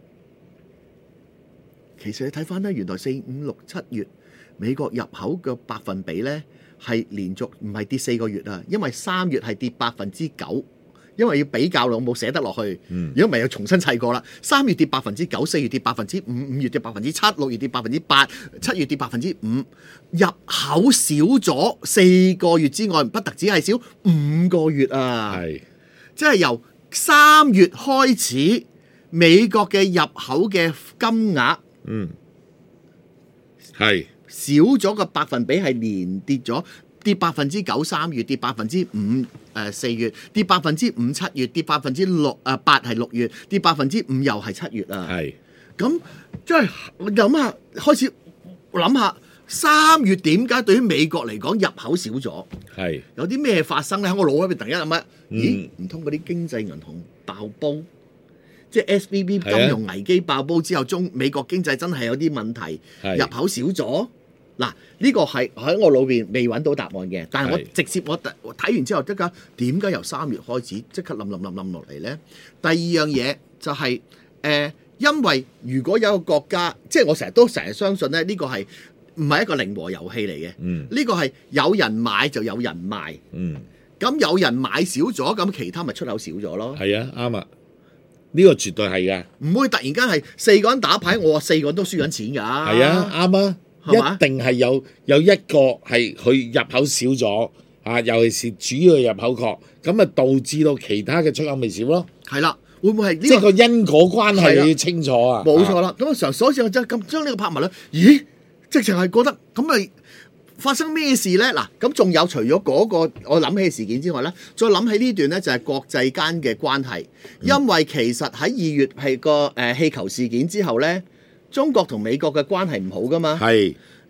其實你睇翻咧，原來四五六七月美國入口嘅百分比咧係連續唔係跌四個月啊，因為三月係跌百分之九。因為要比較咯，我冇寫得落去。如果唔係，要重新砌過啦。三月跌百分之九，四月跌百分之五，五月跌百分之七，六月跌百分之八，七月跌百分之五。入口少咗四個月之外，不特止係少五個月啊！係，即係由三月開始，美國嘅入口嘅金額，嗯，係少咗個百分比係連跌咗。跌百分之九三月，跌百分之五誒四月，跌百分之五七月，跌百分之六誒八係六月，跌百分之五又係七月啊！係咁，即係諗下開始諗下三月點解對於美國嚟講入口少咗？係有啲咩發生咧？喺我腦入邊突然間諗乜？咦？唔通嗰啲經濟銀行爆煲？即係 S V B 金融危機爆煲之後，中美國經濟真係有啲問題，入口少咗。嗱，呢個係喺我腦邊未揾到答案嘅，但係我直接我睇完之後，即刻點解由三月開始即刻冧冧冧冧落嚟咧？第二樣嘢就係、是、誒、呃，因為如果有一個國家，即係我成日都成日相信咧，呢、這個係唔係一個零和遊戲嚟嘅？嗯，呢個係有人買就有人賣。嗯，咁有人買少咗，咁其他咪出口少咗咯？係啊，啱啊，呢、這個絕對係嘅，唔會突然間係四個人打牌，我話四個人都輸緊錢㗎。係啊，啱啊。一定係有有一個係佢入口少咗啊，尤其是主要嘅入口國，咁啊導致到其他嘅出口咪少咯。係啦，會唔會係呢、這個？即係個因果關係你要清楚啊。冇錯啦。咁啊，常所以我就咁將呢個拍埋咧，咦？直情係覺得咁咪發生咩事咧？嗱，咁仲有除咗嗰、那個我諗起嘅事件之外咧，再諗起呢段咧就係、是、國際間嘅關係，因為其實喺二月係個誒氣球事件之後咧。中國同美國嘅關係唔好噶嘛，係咁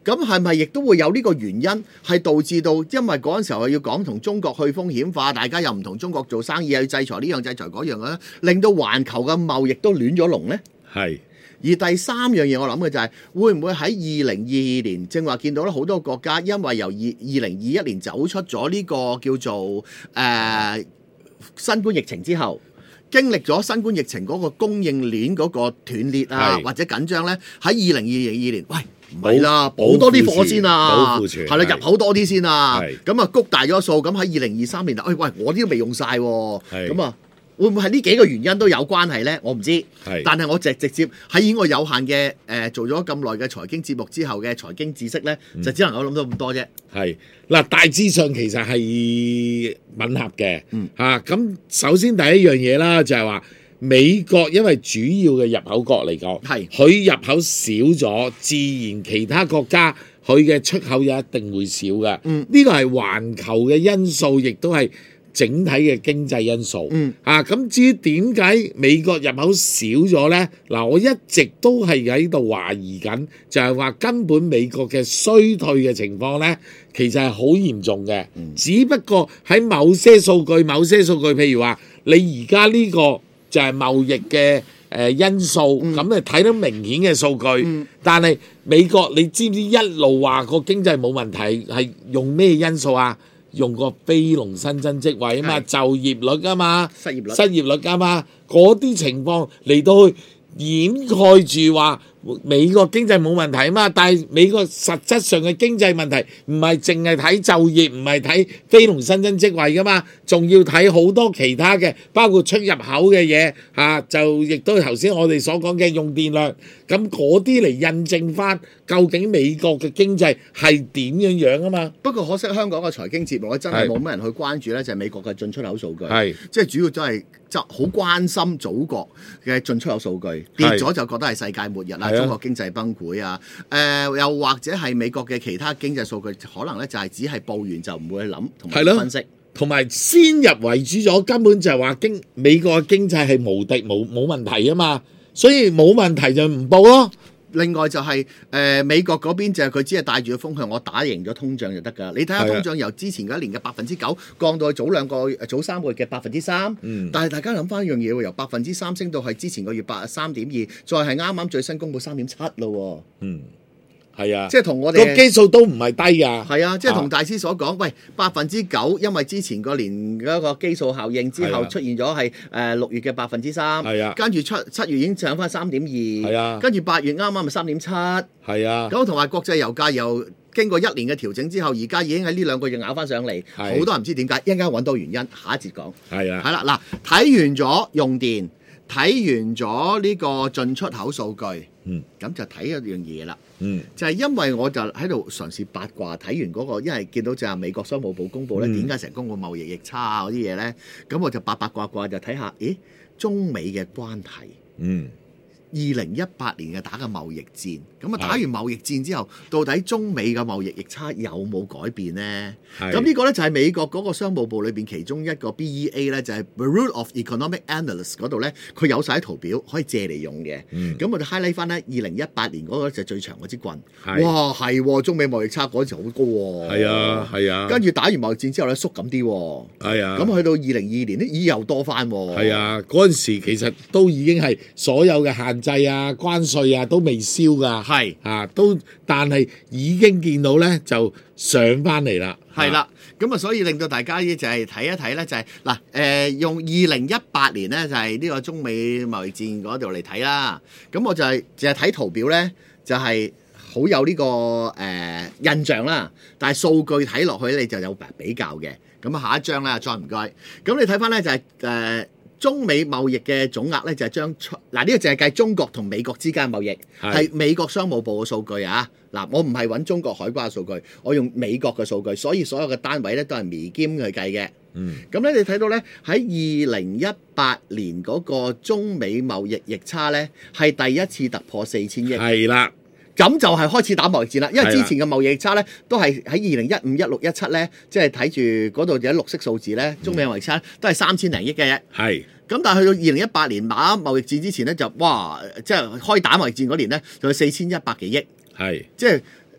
咁係咪亦都會有呢個原因係導致到，因為嗰陣時候要講同中國去風險化，大家又唔同中國做生意，又要制裁呢樣制裁嗰樣嘅，令到環球嘅貿易都亂咗龍呢？ 係。 而第三樣嘢我諗嘅就係、是、會唔會喺二零二二年，正話見到咧好多國家因為由二二零二一年走出咗呢個叫做誒、呃、新冠疫情之後，經歷咗新冠疫情嗰個供應鏈嗰個斷裂啊或者緊張咧，喺二零二二年，喂唔係啦，補多啲貨先啊，係啦，入口多啲先啊，咁啊谷大咗數，咁喺二零二三年啊，喂喂，我啲都未用晒喎，咁啊。會唔會係呢幾個原因都有關係呢？我唔知，但係我直直接喺以我有限嘅誒、呃、做咗咁耐嘅財經節目之後嘅財經知識呢，嗯、就只能夠諗到咁多啫。係嗱，大致上其實係吻合嘅。嗯嚇，咁、啊、首先第一樣嘢啦，就係話美國因為主要嘅入口國嚟講，係佢入口少咗，自然其他國家佢嘅出口又一定會少嘅。嗯，呢個係環球嘅因素，亦都係整體嘅經濟因素。嗯啊，咁至於點解美國入口少咗呢？嗱，我一直都係喺度懷疑緊，就係話根本美國嘅衰退嘅情況呢，其實係好嚴重嘅。嗯、只不過喺某些數據、某些數據，譬如話你而家呢個就係貿易嘅誒因素，咁你睇到明顯嘅數據。嗯、但係美國你知唔知一路話個經濟冇問題係用咩因素啊？用個非農新增職位啊嘛，就業率啊嘛， 失業率失業率啊嘛，嗰啲情況嚟到去掩蓋住話美國經濟冇問題啊嘛，但係美國實質上嘅經濟問題唔係淨係睇就業，唔係睇非農新增職位噶嘛，仲要睇好多其他嘅，包括出入口嘅嘢嚇，就亦都頭先我哋所講嘅用電量，咁嗰啲嚟印證翻究竟美國嘅經濟係點樣樣啊嘛。 不過可惜香港嘅財經節目咧，真係冇乜人去關注咧，就係美國嘅進出口數據，係即係主要都係就好關心祖國嘅進出口數據跌咗就覺得係世界末日啦。中國經濟崩潰啊！誒、呃，又或者係美國嘅其他經濟數據，可能咧就係只係報完就唔會去諗同埋分析， 同埋先入為主咗，根本就係話經美國嘅經濟係無敵冇冇問題啊嘛，所以冇問題就唔報咯。 另外就係、是、誒、呃、美國嗰邊就係佢只係帶住個風向，我打贏咗通脹就得㗎。你睇下通脹由之前嗰一年嘅百分之九降到去早兩個早三個月嘅百分之三，但係大家諗翻一樣嘢喎，由百分之三升到係之前個月百三點二，再係啱啱最新公佈三點七咯。嗯。 係啊， 即係同我哋個基數都唔係低㗎。 係啊，即係同大師所講，喂，百分之九，因為之前個年嗰個基數效應之後出現咗係誒六月嘅百分之三，係啊，跟住七七月已經上翻三點二，係啊，跟住八月啱啱咪三點七，係啊，咁同埋國際油價又經過一年嘅調整之後，而家已經喺呢兩個月咬翻上嚟，好多人唔知點解，一陣間揾到原因，下一節講。係啊，係啦，嗱，睇完咗用電，睇完咗呢個進出口數據，嗯，咁就睇一樣嘢啦。嗯，就係因為我就喺度嘗試八卦，睇完嗰、那個，因為見到就係美國商務部公佈咧，點解成日公佈貿易逆差啊嗰啲嘢咧？咁我就八八卦卦就睇下，咦，中美嘅關係，嗯，二零一八年嘅打嘅貿易戰，咁啊打完貿易戰之後，到底中美嘅貿易逆差有冇改變呢？咁呢個咧就係美國嗰個商務部裏邊其中一個 B E A 咧，就係 Bureau of Economic Analysis 嗰度咧，佢有晒圖表可以借嚟用嘅。咁、嗯、我哋 highlight 翻咧，二零一八年嗰個就最長嗰支棍。哇，係中美貿易差嗰陣時好高喎。係啊，係啊。跟住打完貿易戰之後咧，縮緊啲喎。係啊。咁去到二零二二年咧，咦又多翻喎。係啊，嗰陣時其實都已經係所有嘅限制啊、關稅啊都未消㗎。係啊，都但係已經見到咧就上翻嚟啦。係啦，咁啊，所以令到大家咧就係睇一睇咧，就係嗱誒，用二零一八年咧就係呢個中美貿易戰嗰度嚟睇啦。咁我就係淨係睇圖表咧，就係好有呢個誒印象啦。但係數據睇落去你就有比較嘅。咁啊，下一張啦，再唔該。咁你睇翻咧就係誒中美貿易嘅總額咧，就係將出嗱呢個淨係計中國同美國之間貿易，係美國商務部嘅數據啊。嗱，我唔係揾中國海關嘅數據，我用美國嘅數據，所以所有嘅單位咧都係微兼去計嘅。嗯，咁咧你睇到咧喺二零一八年嗰個中美貿易逆差咧係第一次突破四千億。係啦，咁就係開始打貿易戰啦。因為之前嘅貿易逆差咧都係喺二零一五、一六、一七咧，即係睇住嗰度有綠色數字咧，中美貿易差都係三千零億嘅啫。係。咁但係去到二零一八年打貿易戰之前咧，就哇，即係開打貿易戰嗰年咧，就係四千一百幾億。係，即係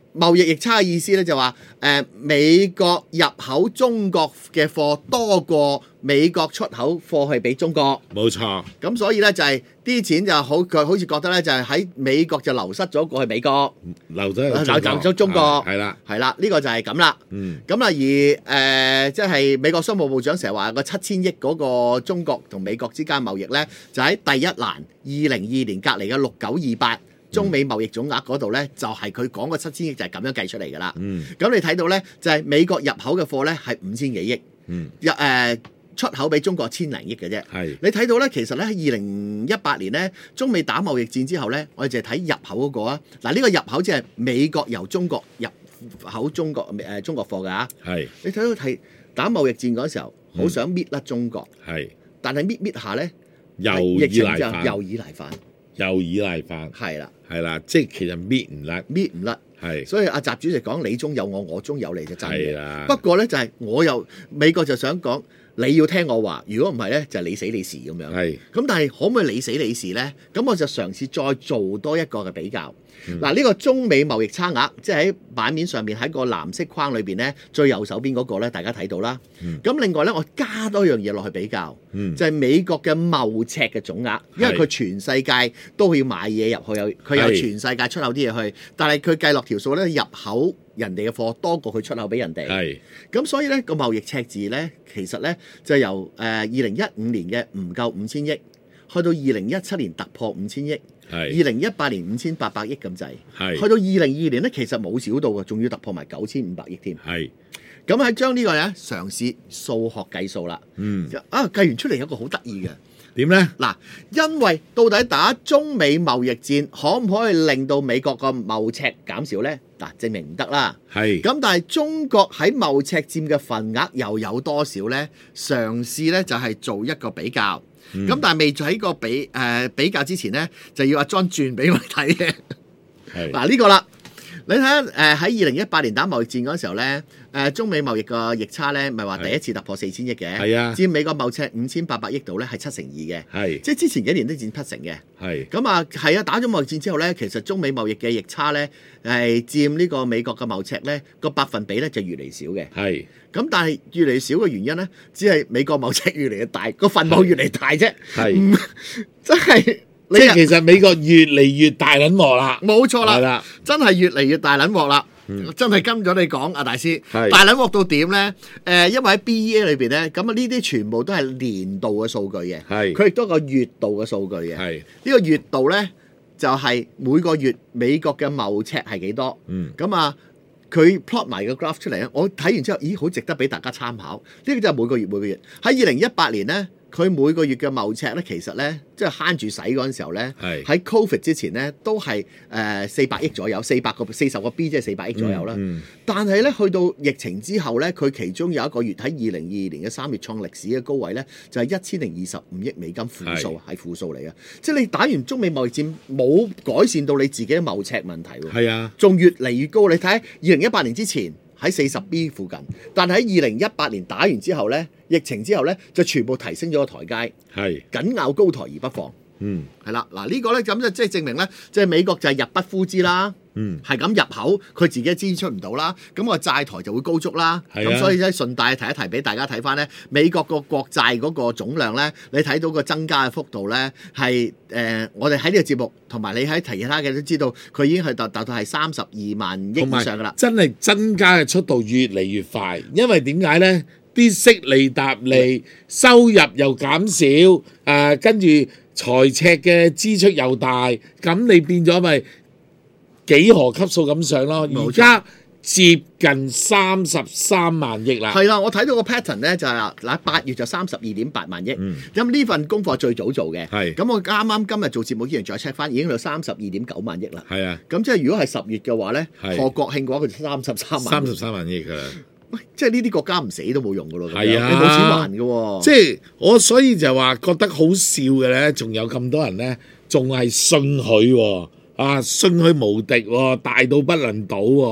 貿易逆差嘅意思咧就話誒、呃、美國入口中國嘅貨多過美國出口貨去俾中國， 冇錯。 咁所以咧就係、是、啲錢就好佢好似覺得咧就係喺美國就流失咗過去美國， 流咗流流咗中國， 係啦， 係啦，呢、這個就係咁啦。 嗯， 咁啊而誒、呃、即係美國商務部長成日話個七千億嗰個中國同美國之間貿易咧，就喺第一欄二零二二年隔離嘅六九二八。中美貿易總額嗰度咧，就係佢講個七千億就係咁樣計出嚟㗎啦。 嗯， 咁你睇到咧，就係、是、美國入口嘅貨咧係五千幾億， 嗯， 入誒、呃、出口俾中國千零億嘅啫。 係你睇到咧，其實咧喺二零一八年咧，中美打貿易戰之後咧，我哋就係睇入口嗰個啊。嗱，呢個入口即係美國由中國入口中國誒、呃、中國貨㗎嚇。 係你睇到係打貿易戰嗰時候，好想搣甩中國， 係、嗯， 但係搣搣下咧， 又疫情之後依賴翻， 又依賴翻。 又依賴翻， 係啦， 係啦，即係其實搣唔甩， 搣唔甩， 係。 所以阿習主席講你中有我，我中有你就真嘅。 係啦。 不過咧就係、是、我又美國就想講你要聽我話，如果唔係咧就你死你事咁樣。 係。 咁但係可唔可以你死你事咧？咁我就嘗試再做多一個嘅比較。嗱、 嗯， 呢、這個中美貿易差額，即係喺版面上面喺個藍色框裏邊咧，最右手邊嗰個咧，大家睇到啦。咁、嗯、另外咧，我加多樣嘢落去比較， 嗯、就係、是、美國嘅貿赤嘅總額，因為佢全世界都要買嘢入去，有佢有全世界出口啲嘢去，但係佢計落條數咧，入口人哋嘅貨多過佢出口俾人哋。係。咁所以咧個貿易赤字咧，其實咧就由誒二零一五年嘅唔夠五千億，去到二零一七年突破五千億。二零一八年五千八百億咁滯，去到二零二二年咧，其實冇少到嘅，仲要突破埋九千五百億添。係，咁喺將呢個咧嘗試數學計數啦。嗯，啊計完出嚟有個好得意嘅點咧？嗱，因為到底打中美貿易戰可唔可以令到美國個貿赤減少咧？嗱，證明唔得啦。係，咁但係中國喺貿赤佔嘅份額又有多少咧？嘗試咧就係做一個比較。咁、嗯、但係未喺個比誒、呃、比較之前咧，就要阿 John 轉俾我睇嘅。係嗱呢個啦，你睇下誒喺二零一八年打貿易戰嗰時候咧，誒、呃、中美貿易個逆差咧，咪話第一次突破四千億嘅。係啊，佔美國貿赤五千八百億度咧係七成二嘅。係，即係之前幾年都佔七成嘅。係，咁啊係啊，打咗貿易戰之後咧，其實中美貿易嘅逆差咧係佔呢個美國嘅貿赤咧個百分比咧就越嚟越少嘅。係。咁但係越嚟越少嘅原因咧，只係美國貿赤越嚟越大，個分母越嚟越大啫。係，真係即係其實美國越嚟越大撚鑊啦。冇錯啦，係啦，真係越嚟越大撚鑊啦。真係跟咗你講，阿大師，大撚鑊到點咧？誒，因為喺 B E A 裏邊咧，咁啊呢啲全部都係年度嘅數據嘅，係佢亦都有個月度嘅數據嘅。係呢個月度咧，就係每個月美國嘅貿赤係幾多？嗯，咁啊。佢 plot 埋個 graph 出嚟咧，我睇完之後，咦，好值得俾大家參考。呢個就係每個月每個月喺二零一八年咧，佢每個月嘅貿赤咧，其實咧即係慳住使嗰陣時候咧，喺 Covid 之前咧都係誒四百億左右，四百個四十個 B 即係四百億左右啦。嗯嗯、但係咧去到疫情之後咧，佢其中有一個月喺二零二二年嘅三月創歷史嘅高位咧，就係一千零二十五億美金負數，係負數嚟嘅。即係你打完中美貿易戰冇改善到你自己嘅貿赤問題喎，係啊，仲越嚟越高。你睇下二零一八年之前喺四十 B 附近，但係喺二零一八年打完之後咧，疫情之後咧就全部提升咗個台階，係緊咬高台而不放。嗯，係啦，嗱、這個、呢個咧咁就即係證明咧，即係美國就係入不敷支啦。嗯，係咁入口，佢自己支出唔到啦，咁個債台就會高築啦。咁、啊、所以咧順帶提一提俾大家睇翻咧，美國個國債嗰個總量咧，你睇到個增加嘅幅度咧係誒，我哋喺呢個節目同埋你喺其他嘅都知道，佢已經係達達到係三十二萬億以上噶啦。真係增加嘅速度越嚟越快，因為點解咧？啲息利搭利，收入又減少，誒、呃、跟住財赤嘅支出又大，咁你變咗咪幾何級數咁上咯？而家接近三十三萬億啦。係啦，我睇到個 pattern 咧就係嗱，八月就三十二點八萬億。嗯。咁呢份功課最早做嘅。係。咁我啱啱今日做節目依然再 check 翻，已經到三十二點九萬億啦。係啊。咁即係如果係十月嘅話咧，賀國慶嘅話，佢就三十三萬。三十三萬億㗎啦。喂，即係呢啲國家唔死都冇用噶咯，係啊，你冇錢還噶喎。即係我所以就話覺得好笑嘅咧，仲有咁多人咧，仲係信佢喎，啊信佢無敵喎，大到不能倒喎，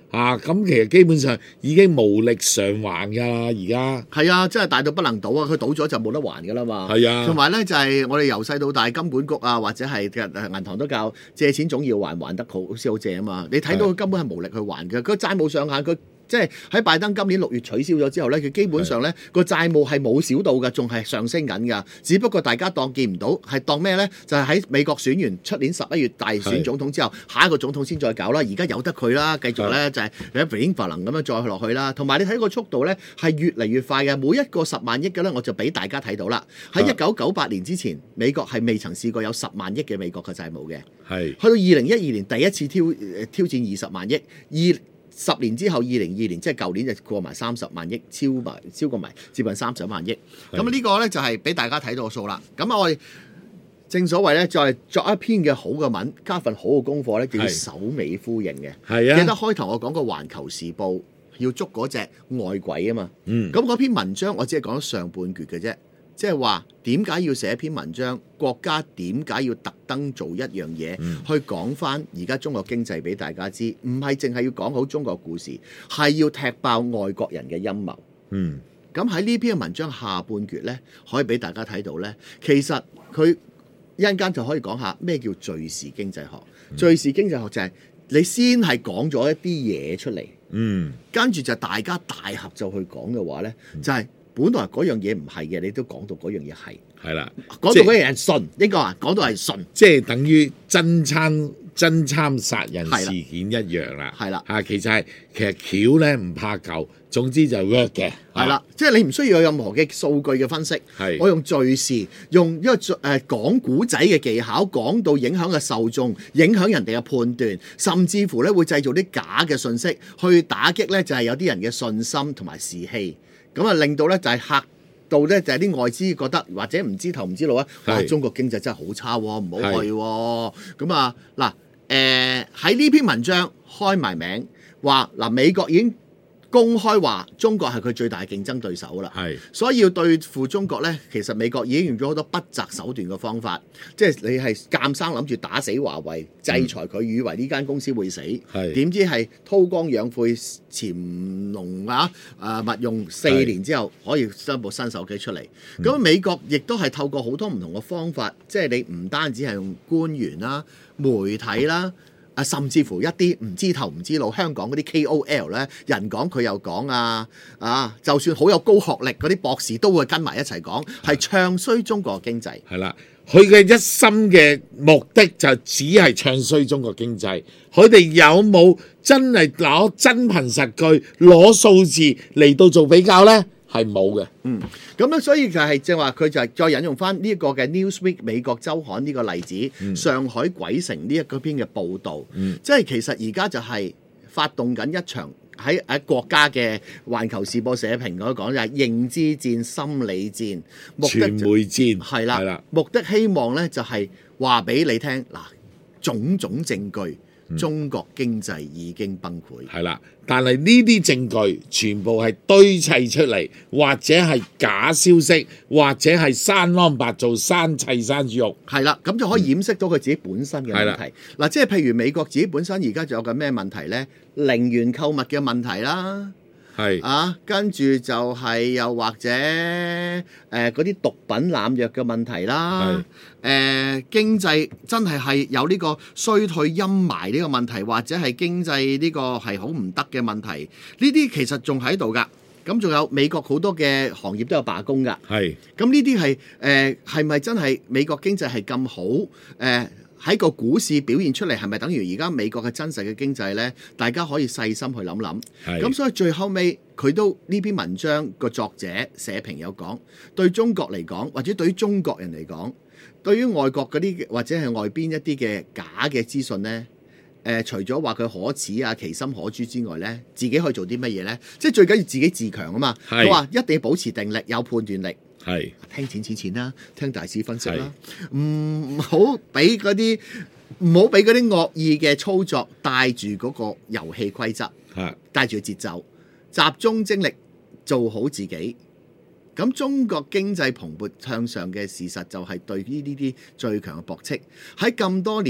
啊，咁其實基本上已經無力償還㗎啦，而家係啊，真係大到不能倒啊！佢倒咗就冇得還㗎啦嘛。 係啊， 同埋咧就係、是、我哋由細到大金管局啊，或者係銀行都教借錢總要還，還得好先好借啊嘛。你睇到佢根本係無力去還嘅，佢債務上限佢。即係喺拜登今年六月取消咗之後咧，佢基本上咧個債務係冇少到嘅，仲係上升緊㗎。只不過大家當見唔到，係當咩咧？就係、是、喺美國選完出年十一月大選總統之後，下一個總統先再搞啦。而家由得佢啦，繼續咧就係你 bling bling 咁樣再落去啦。同埋你睇個速度咧係越嚟越快嘅，每一個十萬億嘅咧我就俾大家睇到啦。喺一九九八年之前，美國係未曾試過有十萬億嘅美國嘅債務嘅。係去到二零一二年第一次挑挑戰二十萬億二。十年之後，二零二年即係舊年就過埋三十萬億，超埋超過埋接近三十萬億。咁呢個呢，就係、是、俾大家睇到個數啦。咁我哋正所謂呢，就係作一篇嘅好嘅文，加份好嘅功課呢，就要首尾呼應嘅。係啊，記得開頭我講過《環球時報》要捉嗰隻外鬼啊嘛。嗯，咁嗰篇文章我只係講咗上半橛嘅啫。即係話點解要寫一篇文章？國家點解要特登做一樣嘢、嗯、去講翻而家中國經濟俾大家知？唔係淨係要講好中國故事，係要踢爆外國人嘅陰謀。嗯，咁喺呢篇文章下半橛呢，可以俾大家睇到呢。其實佢一陣間就可以講下咩叫敘事經濟學。敘事、嗯、經濟學就係你先係講咗一啲嘢出嚟，嗯，跟住就大家大合就去講嘅話呢，就係、是。本來嗰樣嘢唔係嘅，你都講到嗰樣嘢係，係啦，講到嗰樣嘢係信，應該話講到係信，即係等於真參真參殺人事件一樣啦，係啦，啊，其實係其實橋咧唔怕舊，總之就 work 嘅，係啦，即係你唔需要有任何嘅數據嘅分析，係我用敘事，用一個誒講古仔嘅技巧，講到影響嘅受眾，影響人哋嘅判斷，甚至乎咧會製造啲假嘅信息，去打擊咧就係有啲人嘅信心同埋士氣。咁啊，令到咧就係嚇到咧，就係啲外資覺得或者唔知頭唔知路啊！哇，中國經濟真係好差喎，唔好去喎。咁啊，嗱，誒喺呢篇文章開埋名話嗱，美國已經公開話中國係佢最大嘅競爭對手啦，係，所以要對付中國咧，其實美國已經用咗好多不擇手段嘅方法，即係你係鑑生諗住打死華為，制裁佢，以為呢間公司會死，係，點知係韜光養晦潛龍啊！啊，勿用四年之後可以出部新手機出嚟，咁、嗯、美國亦都係透過好多唔同嘅方法，即係你唔單止係用官員啦、媒體啦。啊，甚至乎一啲唔知頭唔知路，香港嗰啲 K O L 咧，人講佢又講啊，啊，就算好有高學歷嗰啲博士都會跟埋一齊講，係唱衰中國經濟。係啦，佢嘅一心嘅目的就只係唱衰中國經濟。佢哋有冇真係攞真憑實據、攞數字嚟到做比較呢？係冇嘅。嗯，咁咧，所以就係即係話佢就係再引用翻呢一個嘅 Newsweek 美國週刊呢個例子，嗯、上海鬼城呢一個篇嘅報導，嗯、即係其實而家就係發動緊一場喺喺國家嘅環球時報社評嗰講就係認知戰、心理戰、目的傳媒戰，係啦，係啦，目的希望咧就係話俾你聽嗱，種種證據。中國經濟已經崩潰，係啦，但係呢啲證據全部係堆砌出嚟，或者係假消息，或者係生安白造、生砌生豬肉，係啦，咁就可以掩飾到佢自己本身嘅問題。嗱，即係譬如美國自己本身而家仲有個咩問題呢？零元購物嘅問題啦。係啊，跟住就係又或者誒嗰啲毒品濫藥嘅問題啦，誒、呃、經濟真係係有呢個衰退陰霾呢個問題，或者係經濟呢個係好唔得嘅問題，呢啲其實仲喺度㗎。咁仲有美國好多嘅行業都有罷工㗎。係，咁呢啲係誒係咪真係美國經濟係咁好誒？呃喺個股市表現出嚟係咪等於而家美國嘅真實嘅經濟呢？大家可以細心去諗諗。咁所以最後尾佢都呢篇文章個作者社評有講，對中國嚟講，或者對於中國人嚟講，對於外國嗰啲或者係外邊一啲嘅假嘅資訊呢，誒、呃、除咗話佢可恥啊、其心可誅之外呢，自己可以做啲乜嘢呢？即係最緊要自己自強啊嘛。佢話一定要保持定力，有判斷力。係聽錢錢錢啦，聽大師分析啦，唔好俾嗰啲唔好俾嗰啲惡意嘅操作帶住嗰個遊戲規則，帶住節奏，集中精力做好自己。咁中國經濟蓬勃向上嘅事實就係對於呢啲最強嘅駁斥。喺咁多年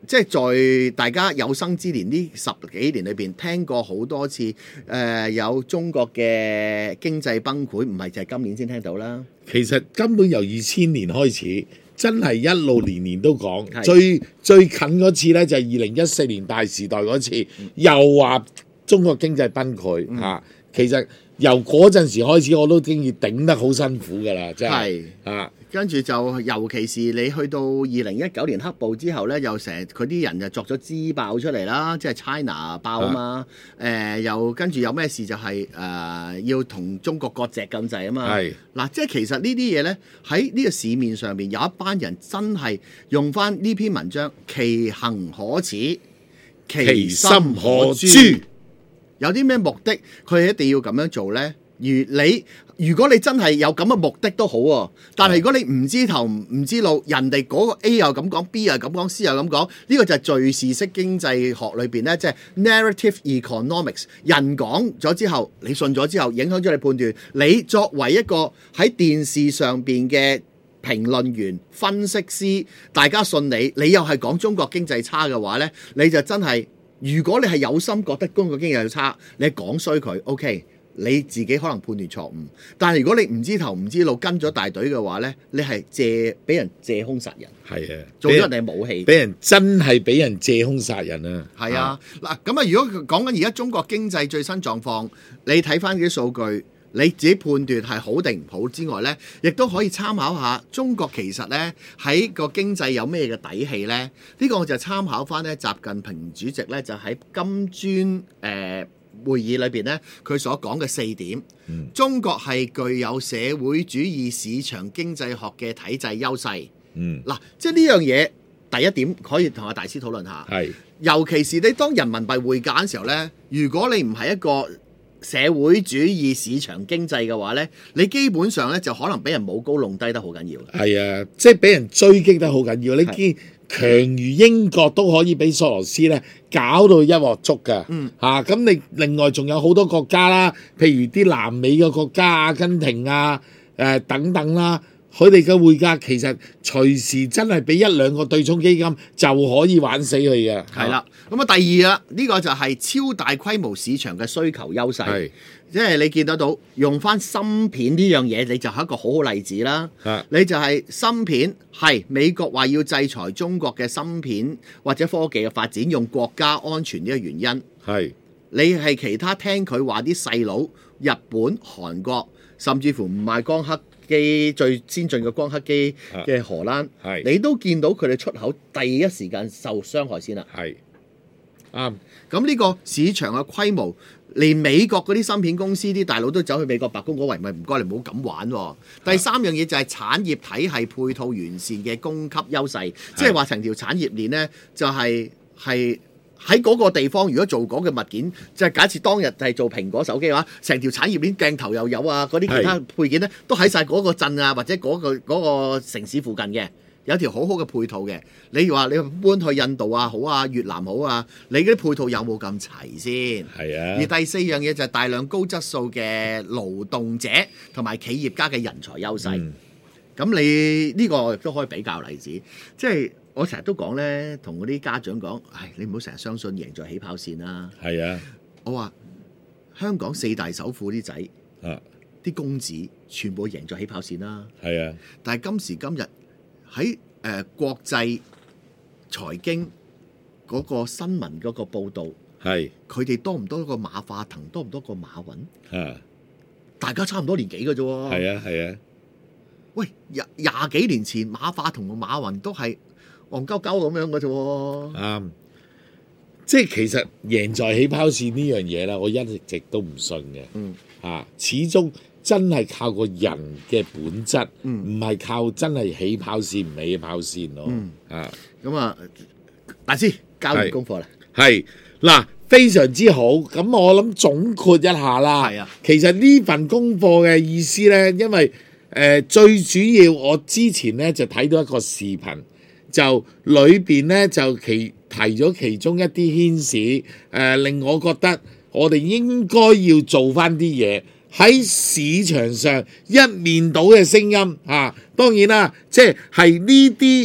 即係在大家有生之年呢十幾年裏邊聽過好多次誒、呃、有中國嘅經濟崩潰，唔係就係今年先聽到啦。 其實根本由二千年開始，真係一路年年都講。最最近嗰次呢，就係二零一四年大時代嗰次，嗯、又話中國經濟崩潰嚇、嗯啊。其實由嗰陣時開始，我都經已頂得好辛苦㗎啦，真係啊。 跟住就，尤其是你去到二零一九年黑暴之後呢，又成日佢啲人就作咗支爆出嚟啦，即係 China 爆啊嘛。誒、呃，又跟住有咩事就係、是、誒、呃、要同中國割席咁滯啊嘛。係嗱，即係其實呢啲嘢呢，喺呢個市面上面有一班人真係用翻呢篇文章，其行可恥，其心可誅。有啲咩目的，佢一定要咁樣做呢？如你如果你真係有咁嘅目的都好喎，但係如果你唔知頭唔知路，人哋嗰個 A 又咁講 ，B 又咁講，C 又咁講，呢個就係敘事式經濟學裏邊呢，即係 narrative economics。人講咗之後，你信咗之後，影響咗你判斷。你作為一個喺電視上邊嘅評論員、分析師，大家信你，你又係講中國經濟差嘅話呢，你就真係，如果你係有心覺得中國經濟差，你講衰佢 OK。你自己可能判斷錯誤，但係如果你唔知頭唔知路跟咗大隊嘅話呢，你係借俾人借兇殺人，係啊，做咗人哋武器，俾人真係俾人借兇殺人啊！係啊，嗱咁啊，如果講緊而家中國經濟最新狀況，你睇翻啲數據，你自己判斷係好定唔好之外呢，亦都可以參考下中國其實呢喺個經濟有咩嘅底氣呢？呢、呢個我就參考翻呢習近平主席呢，就喺金磚誒。呃會議裏邊咧，佢所講嘅四點，嗯、中國係具有社會主義市場經濟學嘅體制優勢。嗱、嗯，即係呢樣嘢，第一點可以同阿大師討論下。係，尤其是你當人民幣匯價嘅時候咧，如果你唔係一個社會主義市場經濟嘅話咧，你基本上咧就可能俾人舞高弄低得好緊要。係啊，即係俾人追擊得好緊要。你見強如英國都可以俾索羅斯咧搞到一鑊粥㗎，嚇、嗯！咁、啊、你另外仲有好多國家啦，譬如啲南美嘅國家，阿根廷啊，誒、呃、等等啦，佢哋嘅匯價其實隨時真係俾一兩個對沖基金就可以玩死佢嘅。係啦，咁啊第二啊，呢、呢個就係超大規模市場嘅需求優勢。即係你見得到用翻芯片呢樣嘢，你就係一個好好例子啦。你就係芯片，係美國話要制裁中國嘅芯片或者科技嘅發展，用國家安全呢個原因。係你係其他聽佢話啲細佬，日本、韓國，甚至乎唔賣光刻機最先進嘅光刻機嘅荷蘭，你都見到佢哋出口第一時間受傷害先啦。係啱。咁呢個市場嘅規模。連美國嗰啲芯片公司啲大佬都走去美國白宮嗰位，咪唔該你唔好咁玩喎、哦。第三樣嘢就係產業體系配套完善嘅供給優勢，即係話成條產業鏈呢，就係係喺嗰個地方，如果做嗰嘅物件，就係、是、假設當日係做蘋果手機嘅話，成條產業鏈鏡頭又有啊，嗰啲其他配件呢，都喺晒嗰個鎮啊，或者嗰、嗰個嗰個城市附近嘅。有條好好嘅配套嘅，你話你搬去印度啊好啊，越南好啊，你嗰啲配套有冇咁齊先？係啊。而第四樣嘢就係大量高質素嘅勞動者同埋企業家嘅人才優勢。咁、嗯、你呢、呢個亦都可以比較例子，即係我成日都講呢，同嗰啲家長講，唉，你唔好成日相信贏在起跑線啦。係啊。我話香港四大首富啲仔，啊，啲公子全部贏在起跑線啦。係啊。但係今時今日，喺誒、呃、國際財經嗰個新聞嗰個報導，係佢哋多唔多個馬化騰，多唔多個馬雲？啊，大家差唔多年紀嘅啫喎。係啊係啊。喂，廿廿幾年前馬化騰同馬雲都係戇鳩鳩咁樣嘅啫喎。啱、嗯，即係其實贏在起跑線呢樣嘢啦，我一直都唔信嘅。嗯，啊，始終。真係靠個人嘅本質，唔係、嗯、靠真係起跑線唔起跑線咯。嗯、啊，咁啊，大師交完功課啦。係嗱，非常之好。咁我諗總括一下啦。係啊，其實呢份功課嘅意思呢，因為誒、呃、最主要我之前呢就睇到一個視頻，就裏邊呢就其提咗其中一啲牽使，誒、呃、令我覺得我哋應該要做翻啲嘢。喺市場上一面倒嘅聲音啊，當然啦，即係係呢啲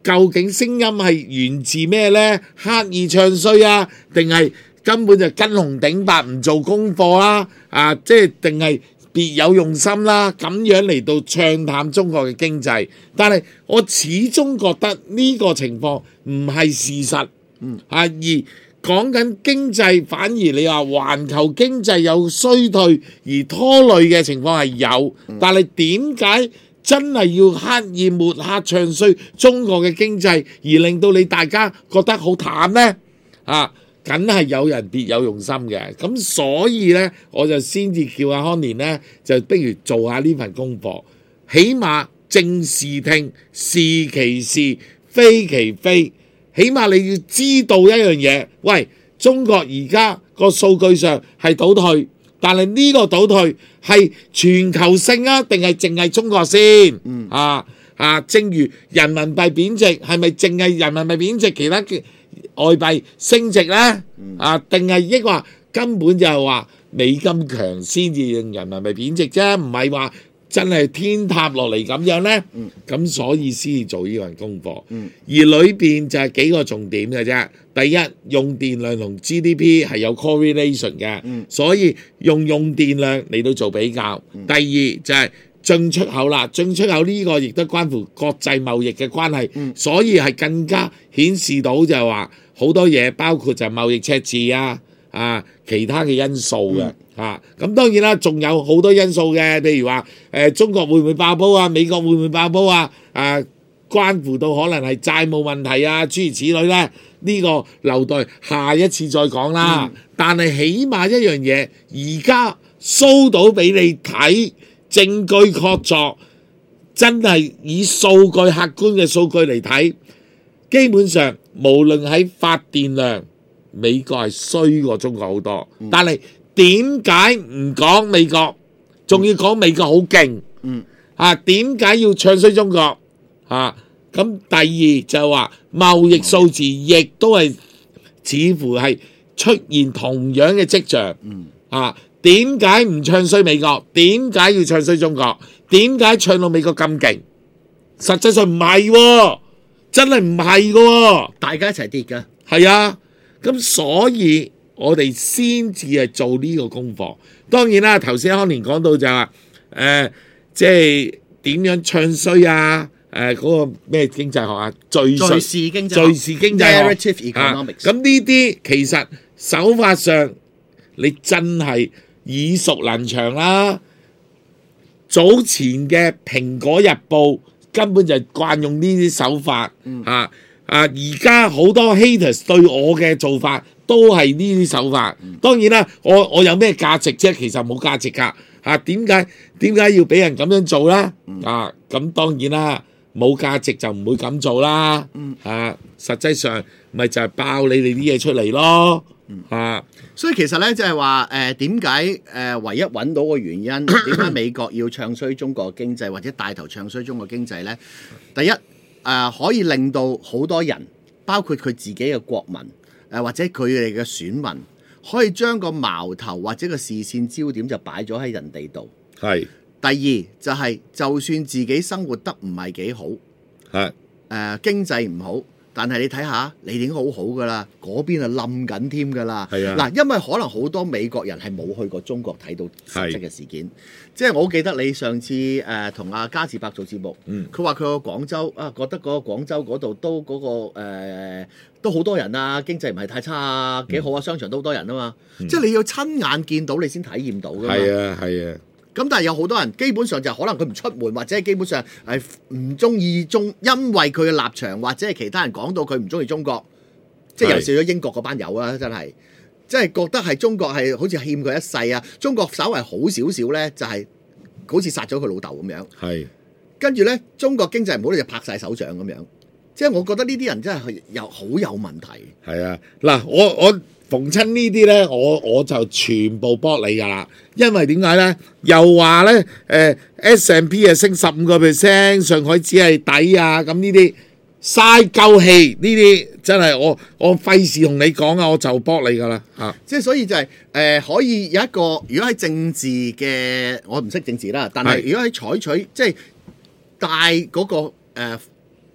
究竟聲音係源自咩呢？刻意唱衰啊，定係根本就跟紅頂白唔做功課啦？啊，即係定係別有用心啦？咁樣嚟到唱淡中國嘅經濟，但係我始終覺得呢個情況唔係事實，嗯啊，而講緊經濟，反而你話環球經濟有衰退而拖累嘅情況係有，但係點解真係要刻意抹黑唱衰中國嘅經濟，而令到你大家覺得好淡呢？啊，梗係有人別有用心嘅，咁所以呢，我就先至叫阿康年呢，就不如做下呢份功課，起碼正視聽，是其是，非其非。起碼你要知道一樣嘢，喂，中國而家個數據上係倒退，但係呢個倒退係全球性啊，定係淨係中國先？嗯啊啊，正如人民幣貶值，係咪淨係人民幣貶值，其他嘅外幣升值呢？啊，定係抑或根本就係話美金強先至令人民幣貶值啫，唔係話真係天塌落嚟咁樣呢，咁、嗯、所以先至做呢份功課，嗯、而裏邊就係幾個重點嘅啫。第一，用電量同 G D P 係有 correlation 嘅，嗯、所以用用電量嚟到做比較。嗯、第二就係進出口啦，進出口呢個亦都關乎國際貿易嘅關係，嗯、所以係更加顯示到就係話好多嘢，包括就係貿易赤字啊啊其他嘅因素嘅。嗯啊，咁當然啦，仲有好多因素嘅，譬如話誒、呃、中國會唔會爆煲啊？美國會唔會爆煲啊？啊，關乎到可能係債務問題啊，諸如此類咧。呢、這個留待下一次再講啦。嗯、但係起碼一樣嘢，而家 show 到俾你睇，證據確鑿，真係以數據客觀嘅數據嚟睇，基本上無論喺發電量，美國係衰過中國好多，嗯、但係點解唔講美國，仲要講美國好勁？嗯，啊，點解要唱衰中國？啊，咁第二就係話貿易數字亦都係似乎係出現同樣嘅跡象。嗯，啊，點解唔唱衰美國？點解要唱衰中國？點解唱到美國咁勁？實際上唔係喎，真係唔係喎，大家一齊跌㗎。係啊，咁所以。我哋先至係做呢個功課。當然啦，頭先康年講到就話、是，誒、呃，即係點樣唱衰啊？誒、呃，嗰、那個咩經濟學啊？敘述敘經濟，敘事經濟學。Narrative economics。咁呢啲其實手法上，你真係耳熟能詳啦。早前嘅《蘋果日報》根本就係慣用呢啲手法。嗯、啊啊！而家好多 haters 對我嘅做法。都係呢啲手法，當然啦，我我有咩價值啫？其實冇價值㗎嚇，點解點解要俾人咁樣做啦？啊，咁當然啦，冇價值就唔會咁做啦。啊，實際上咪就係爆你哋啲嘢出嚟咯。啊， 所以其實咧，即係話誒點解誒唯一揾到個原因，點解美國要唱衰中國經濟或者帶頭唱衰中國經濟咧？第一誒、呃、可以令到好多人，包括佢自己嘅國民。誒或者佢哋嘅選民可以將個矛頭或者個視線焦點就擺咗喺人哋度。係是。第二就係、是，就算自己生活得唔係幾好，係誒是、呃、經濟唔好，但係你睇下，你已經好好噶啦，嗰邊係冧緊添噶啦。係啊。嗱，因為可能好多美國人係冇去過中國睇到實質嘅事件，是即係我記得你上次誒同阿加治伯做節目，佢話佢去廣州啊，覺得嗰個廣州嗰度都嗰、那個、呃都好多人啊，經濟唔係太差啊，幾好啊，商場都好多人啊嘛，嗯、即係你要親眼見到你先體驗到㗎嘛。係啊，係啊。咁但係有好多人基本上就可能佢唔出門，或者基本上係唔中意中，因為佢嘅立場或者係其他人講到佢唔中意中國，即係尤其是咗英國嗰班友啊，真係，即係覺得係中國係好似欠佢一世啊。中國稍為好少少咧，就係、是、好似殺咗佢老豆咁樣。係是。跟住咧，中國經濟唔好你就拍晒手掌咁樣。即係我覺得呢啲人真係有好有問題。係啊，嗱，我我逢親呢啲咧，我我就全部駁你㗎啦。因為點解咧？又話咧，誒、呃、S and P 啊升十五個 percent， 上海只係底啊，咁呢啲嘥鳩氣，呢啲真係我我費事同你講啊，我就駁你㗎啦嚇。即係所以就係、是、誒、呃、可以有一個，如果喺政治嘅，我唔識政治啦，但係如果喺採取即係帶嗰個誒。呃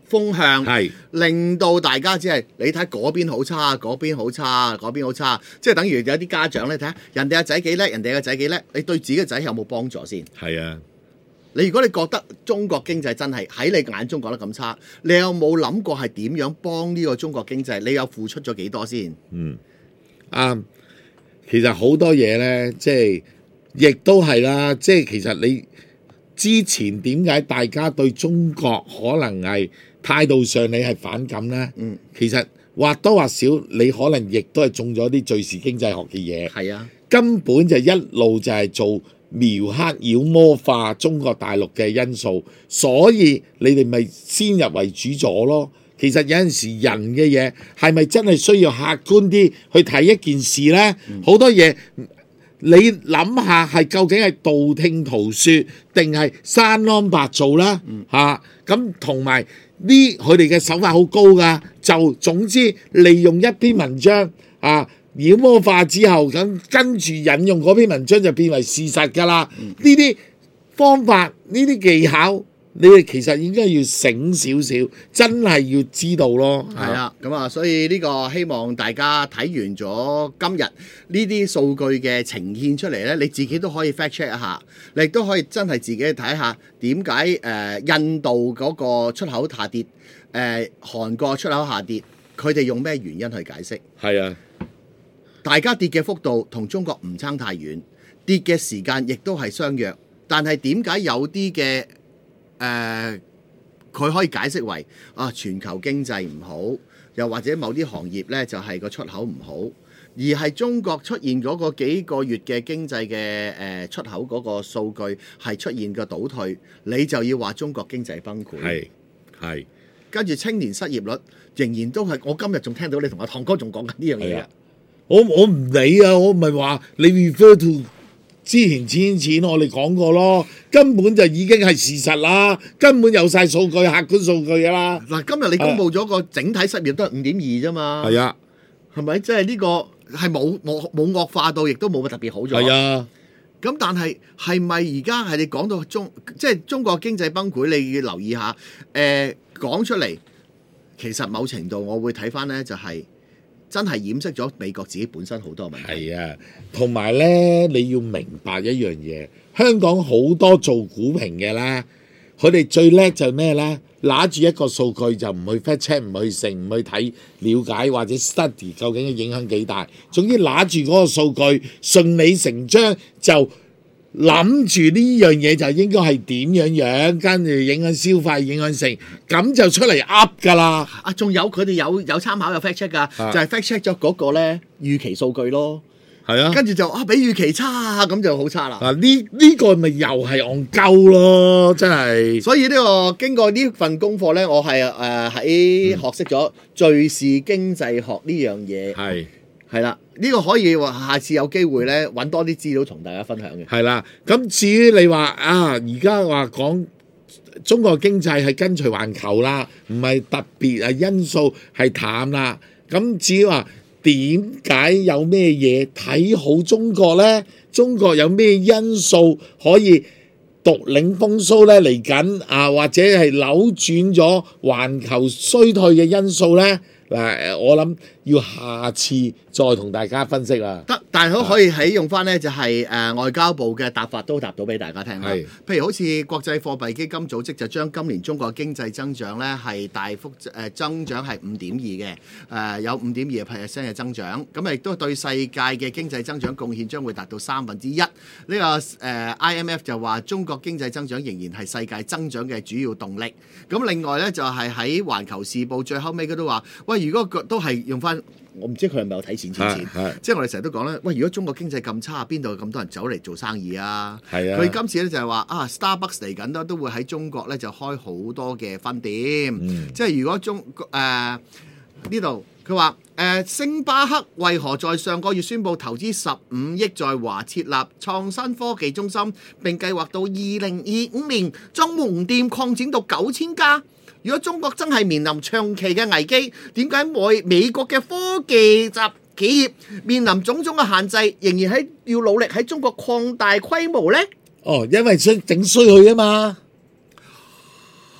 風向， 係令到大家只係你睇嗰邊好差，嗰邊好差，嗰邊好差，即係等於有啲家長咧睇下人哋個仔幾叻，人哋個仔幾叻，你對自己個仔有冇幫助先？ 係啊。 你如果你覺得中國經濟真係喺你眼中覺得咁差，你有冇諗過係點樣幫呢個中國經濟？你有付出咗幾多先？ 嗯，啱。其實好多嘢呢，即係亦都係啦。即係其實你之前點解大家對中國可能係態度上你係反感呢？ 嗯， 其實或多或少你可能亦都係中咗啲敘事經濟學嘅嘢。 係啊， 根本就一路就係做描黑妖魔化中國大陸嘅因素，所以你哋咪先入為主咗咯。其實有陣時人嘅嘢係咪真係需要客觀啲去睇一件事呢？好、嗯、多嘢你諗下係究竟係道聽途說定係生安白做啦？嚇咁同埋呢佢哋嘅手法好高㗎，就總之利用一篇文章啊。妖魔化之後，咁跟住引用嗰篇文章就變為事實㗎啦。呢啲、嗯、方法、呢啲技巧，你哋其實應該要醒少少，真係要知道咯。 係啊，咁啊，所以呢個希望大家睇完咗今日呢啲數據嘅呈現出嚟咧，你自己都可以 fact check 一下，你亦都可以真係自己睇下點解誒印度嗰個出口下跌，誒、呃、韓國出口下跌，佢哋用咩原因去解釋？係啊。大家跌嘅幅度同中國唔差太遠，跌嘅時間亦都係相若，但係點解有啲嘅誒佢可以解釋為啊全球經濟唔好，又或者某啲行業呢就係、是、個出口唔好，而係中國出現嗰個幾個月嘅經濟嘅誒、呃、出口嗰個數據係出現個倒退，你就要話中國經濟崩潰。係係，跟住青年失業率仍然都係，我今日仲聽到你同阿唐哥仲講緊呢樣嘢。 我我唔理啊！我咪話你 refer to 之前千錢，我哋講過咯，根本就已經係事實啦，根本有晒數據、客觀數據㗎啦。嗱，今日你公布咗個整體失業都係五點二啫嘛。係啊，係咪？即係呢個係冇冇冇惡化到，亦都冇乜特別好咗。係啊。咁但係係咪而家係你講到中，即係中國經濟崩潰？你要留意下，誒、呃、講出嚟，其實某程度我會睇翻咧，就係、是。真係掩飾咗美國自己本身好多問題。係啊，同埋咧，你要明白一樣嘢，香港好多做股評嘅咧，佢哋最叻就係咩咧？拿住一個數據就唔去 fact check， 唔去成，唔去睇了解或者 study 究竟嘅影響幾大。總之拿住嗰個數據，順理成章就諗住呢樣嘢就應該係點樣樣，跟住影響消費、影響性，咁就出嚟噏㗎啦。啊，仲有佢哋有有參考有 fact check 㗎，就係 fact check 咗嗰個咧預期數據咯。係啊，跟住就啊比預期差，咁就好差啦。啊，呢呢個咪又係戇鳩咯，真係。所以呢個經過呢份功課咧，我係誒喺學識咗敘事經濟學呢樣嘢。係。係啦，呢、這個可以話下次有機會咧揾多啲資料同大家分享嘅。係啦，咁至於你話啊，而家話講中國經濟係跟隨環球啦，唔係特別啊因素係淡啦。咁至於話點解有咩嘢睇好中國咧？中國有咩因素可以獨領風騷咧？嚟緊啊，或者係扭轉咗環球衰退嘅因素咧？嗱，我諗要下次再同大家分析啦。得，但係都可以喺用翻咧，就係誒外交部嘅答法都答到俾大家聽啦。係，譬如好似國際貨幣基金組織就將今年中國經濟增長咧係大幅誒增長係五點二嘅，誒有五點二 percent 嘅增長，咁亦都對世界嘅經濟增長貢獻將會達到三分之一。呢個誒 I M F 就話中國經濟增長仍然係世界增長嘅主要動力。咁另外咧就係喺環球時報最後尾佢都話，喂。如果都係用翻，我唔知佢係咪有睇錢錢錢，即係我哋成日都講咧。喂，如果中國經濟咁差，邊度咁多人走嚟做生意啊？係啊，佢今次咧就係話啊 ，Starbucks 嚟緊都都會喺中國咧就開好多嘅分店。嗯、即係如果中誒呢度佢話誒星巴克為何在上個月宣布投資十五億在華設立創新科技中心，並計劃到二零二五年將門店擴展到九千家。如果中國真係面臨長期嘅危機，點解美美國嘅科技集企業面臨種種嘅限制，仍然喺要努力喺中國擴大規模呢？哦，因為想整衰佢啊嘛，啊，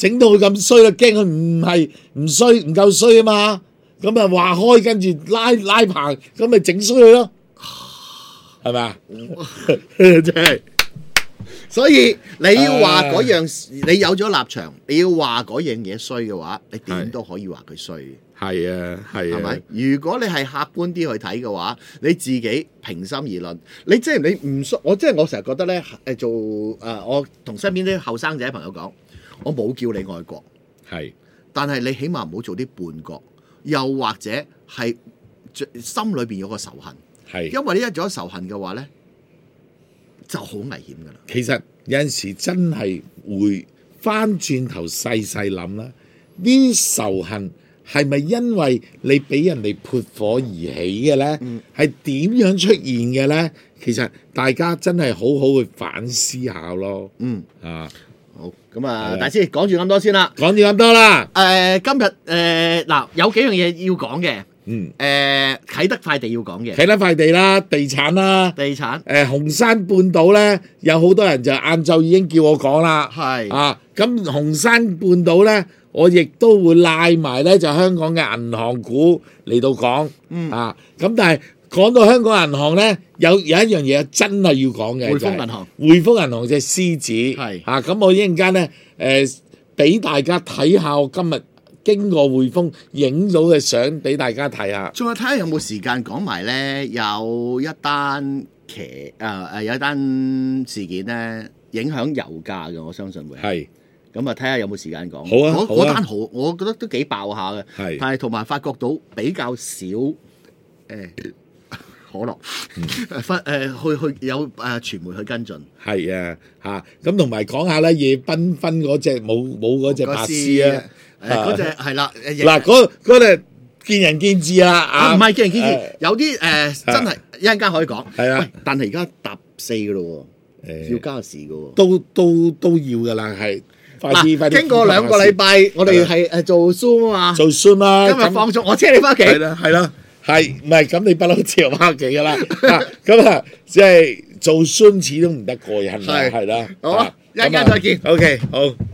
整到佢咁衰啦，驚佢唔係唔衰唔夠衰啊嘛，咁啊話開跟住拉拉棚，咁咪整衰佢咯，係咪啊？真係。 所以你要話嗰樣，啊、你有咗立場，你要話嗰樣嘢衰嘅話，你點都可以話佢衰。係啊，係啊， 係咪？如果你係客觀啲去睇嘅話，你自己平心而論，你即係你唔衰，我即係我成日覺得咧，誒做誒、呃，我同身邊啲後生仔朋友講，我冇叫你愛國， 係， 但係你起碼唔好做啲叛國，又或者係心裏邊有個仇恨，係，因為你一做咗仇恨嘅話咧，就好危險㗎啦。 其實有陣時真係會翻轉頭細細諗啦，呢啲仇恨係咪因為你俾人哋潑火而起嘅咧？係點、嗯、樣出現嘅咧？其實大家真係好好去反思下咯。嗯啊， 好咁啊，大師講住咁多先啦， 講住咁多啦。誒、 呃，今日誒嗱有幾樣嘢要講嘅。嗯，誒、呃、啟德塊地要講嘅， 啟德塊地啦，地產啦， 地產，誒、 呃、紅山半島咧，有好多人就晏晝已經叫我講啦，係啊，咁紅山半島咧，我亦都會拉埋咧，就香港嘅銀行股嚟到講，嗯啊，咁但係講到香港銀行咧，有有一樣嘢真係要講嘅， 匯豐銀行， 匯豐銀行隻獅子，係啊，咁我一陣間咧，誒俾大家睇下我今日經過匯豐影到嘅相俾大家睇下， 仲有睇下有冇時間講埋咧，有一單騎誒誒有一單事件咧影響油價嘅，我相信會係咁啊，睇下有冇時間講。 好啊， 嗰單好，我覺得都幾爆下嘅，係，但係同埋發覺到比較少誒、呃、可樂，分誒、呃、去去有誒、呃、傳媒去跟進， 係啊嚇，咁同埋講下咧夜繽紛嗰隻冇冇嗰隻白絲啊。 誒嗰隻係啦， 嗱嗰嗰隻見仁見智啦，啊唔係見仁見智，有啲誒真係一陣間可以講，係啊，但係而家搭四嘅咯喎，要加時嘅喎， 都都都要嘅啦，係快啲快啲。 經過兩個禮拜，我哋係誒做 Zoom 啊嘛， 做 Zoom 啦， 今日放鬆，我車你翻屋企， 係啦係啦，係唔係咁你不嬲車我翻屋企嘅啦，咁啊即係做 Zoom 始終唔得過癮啦，係啦， 好啊，一陣間再見， OK 好。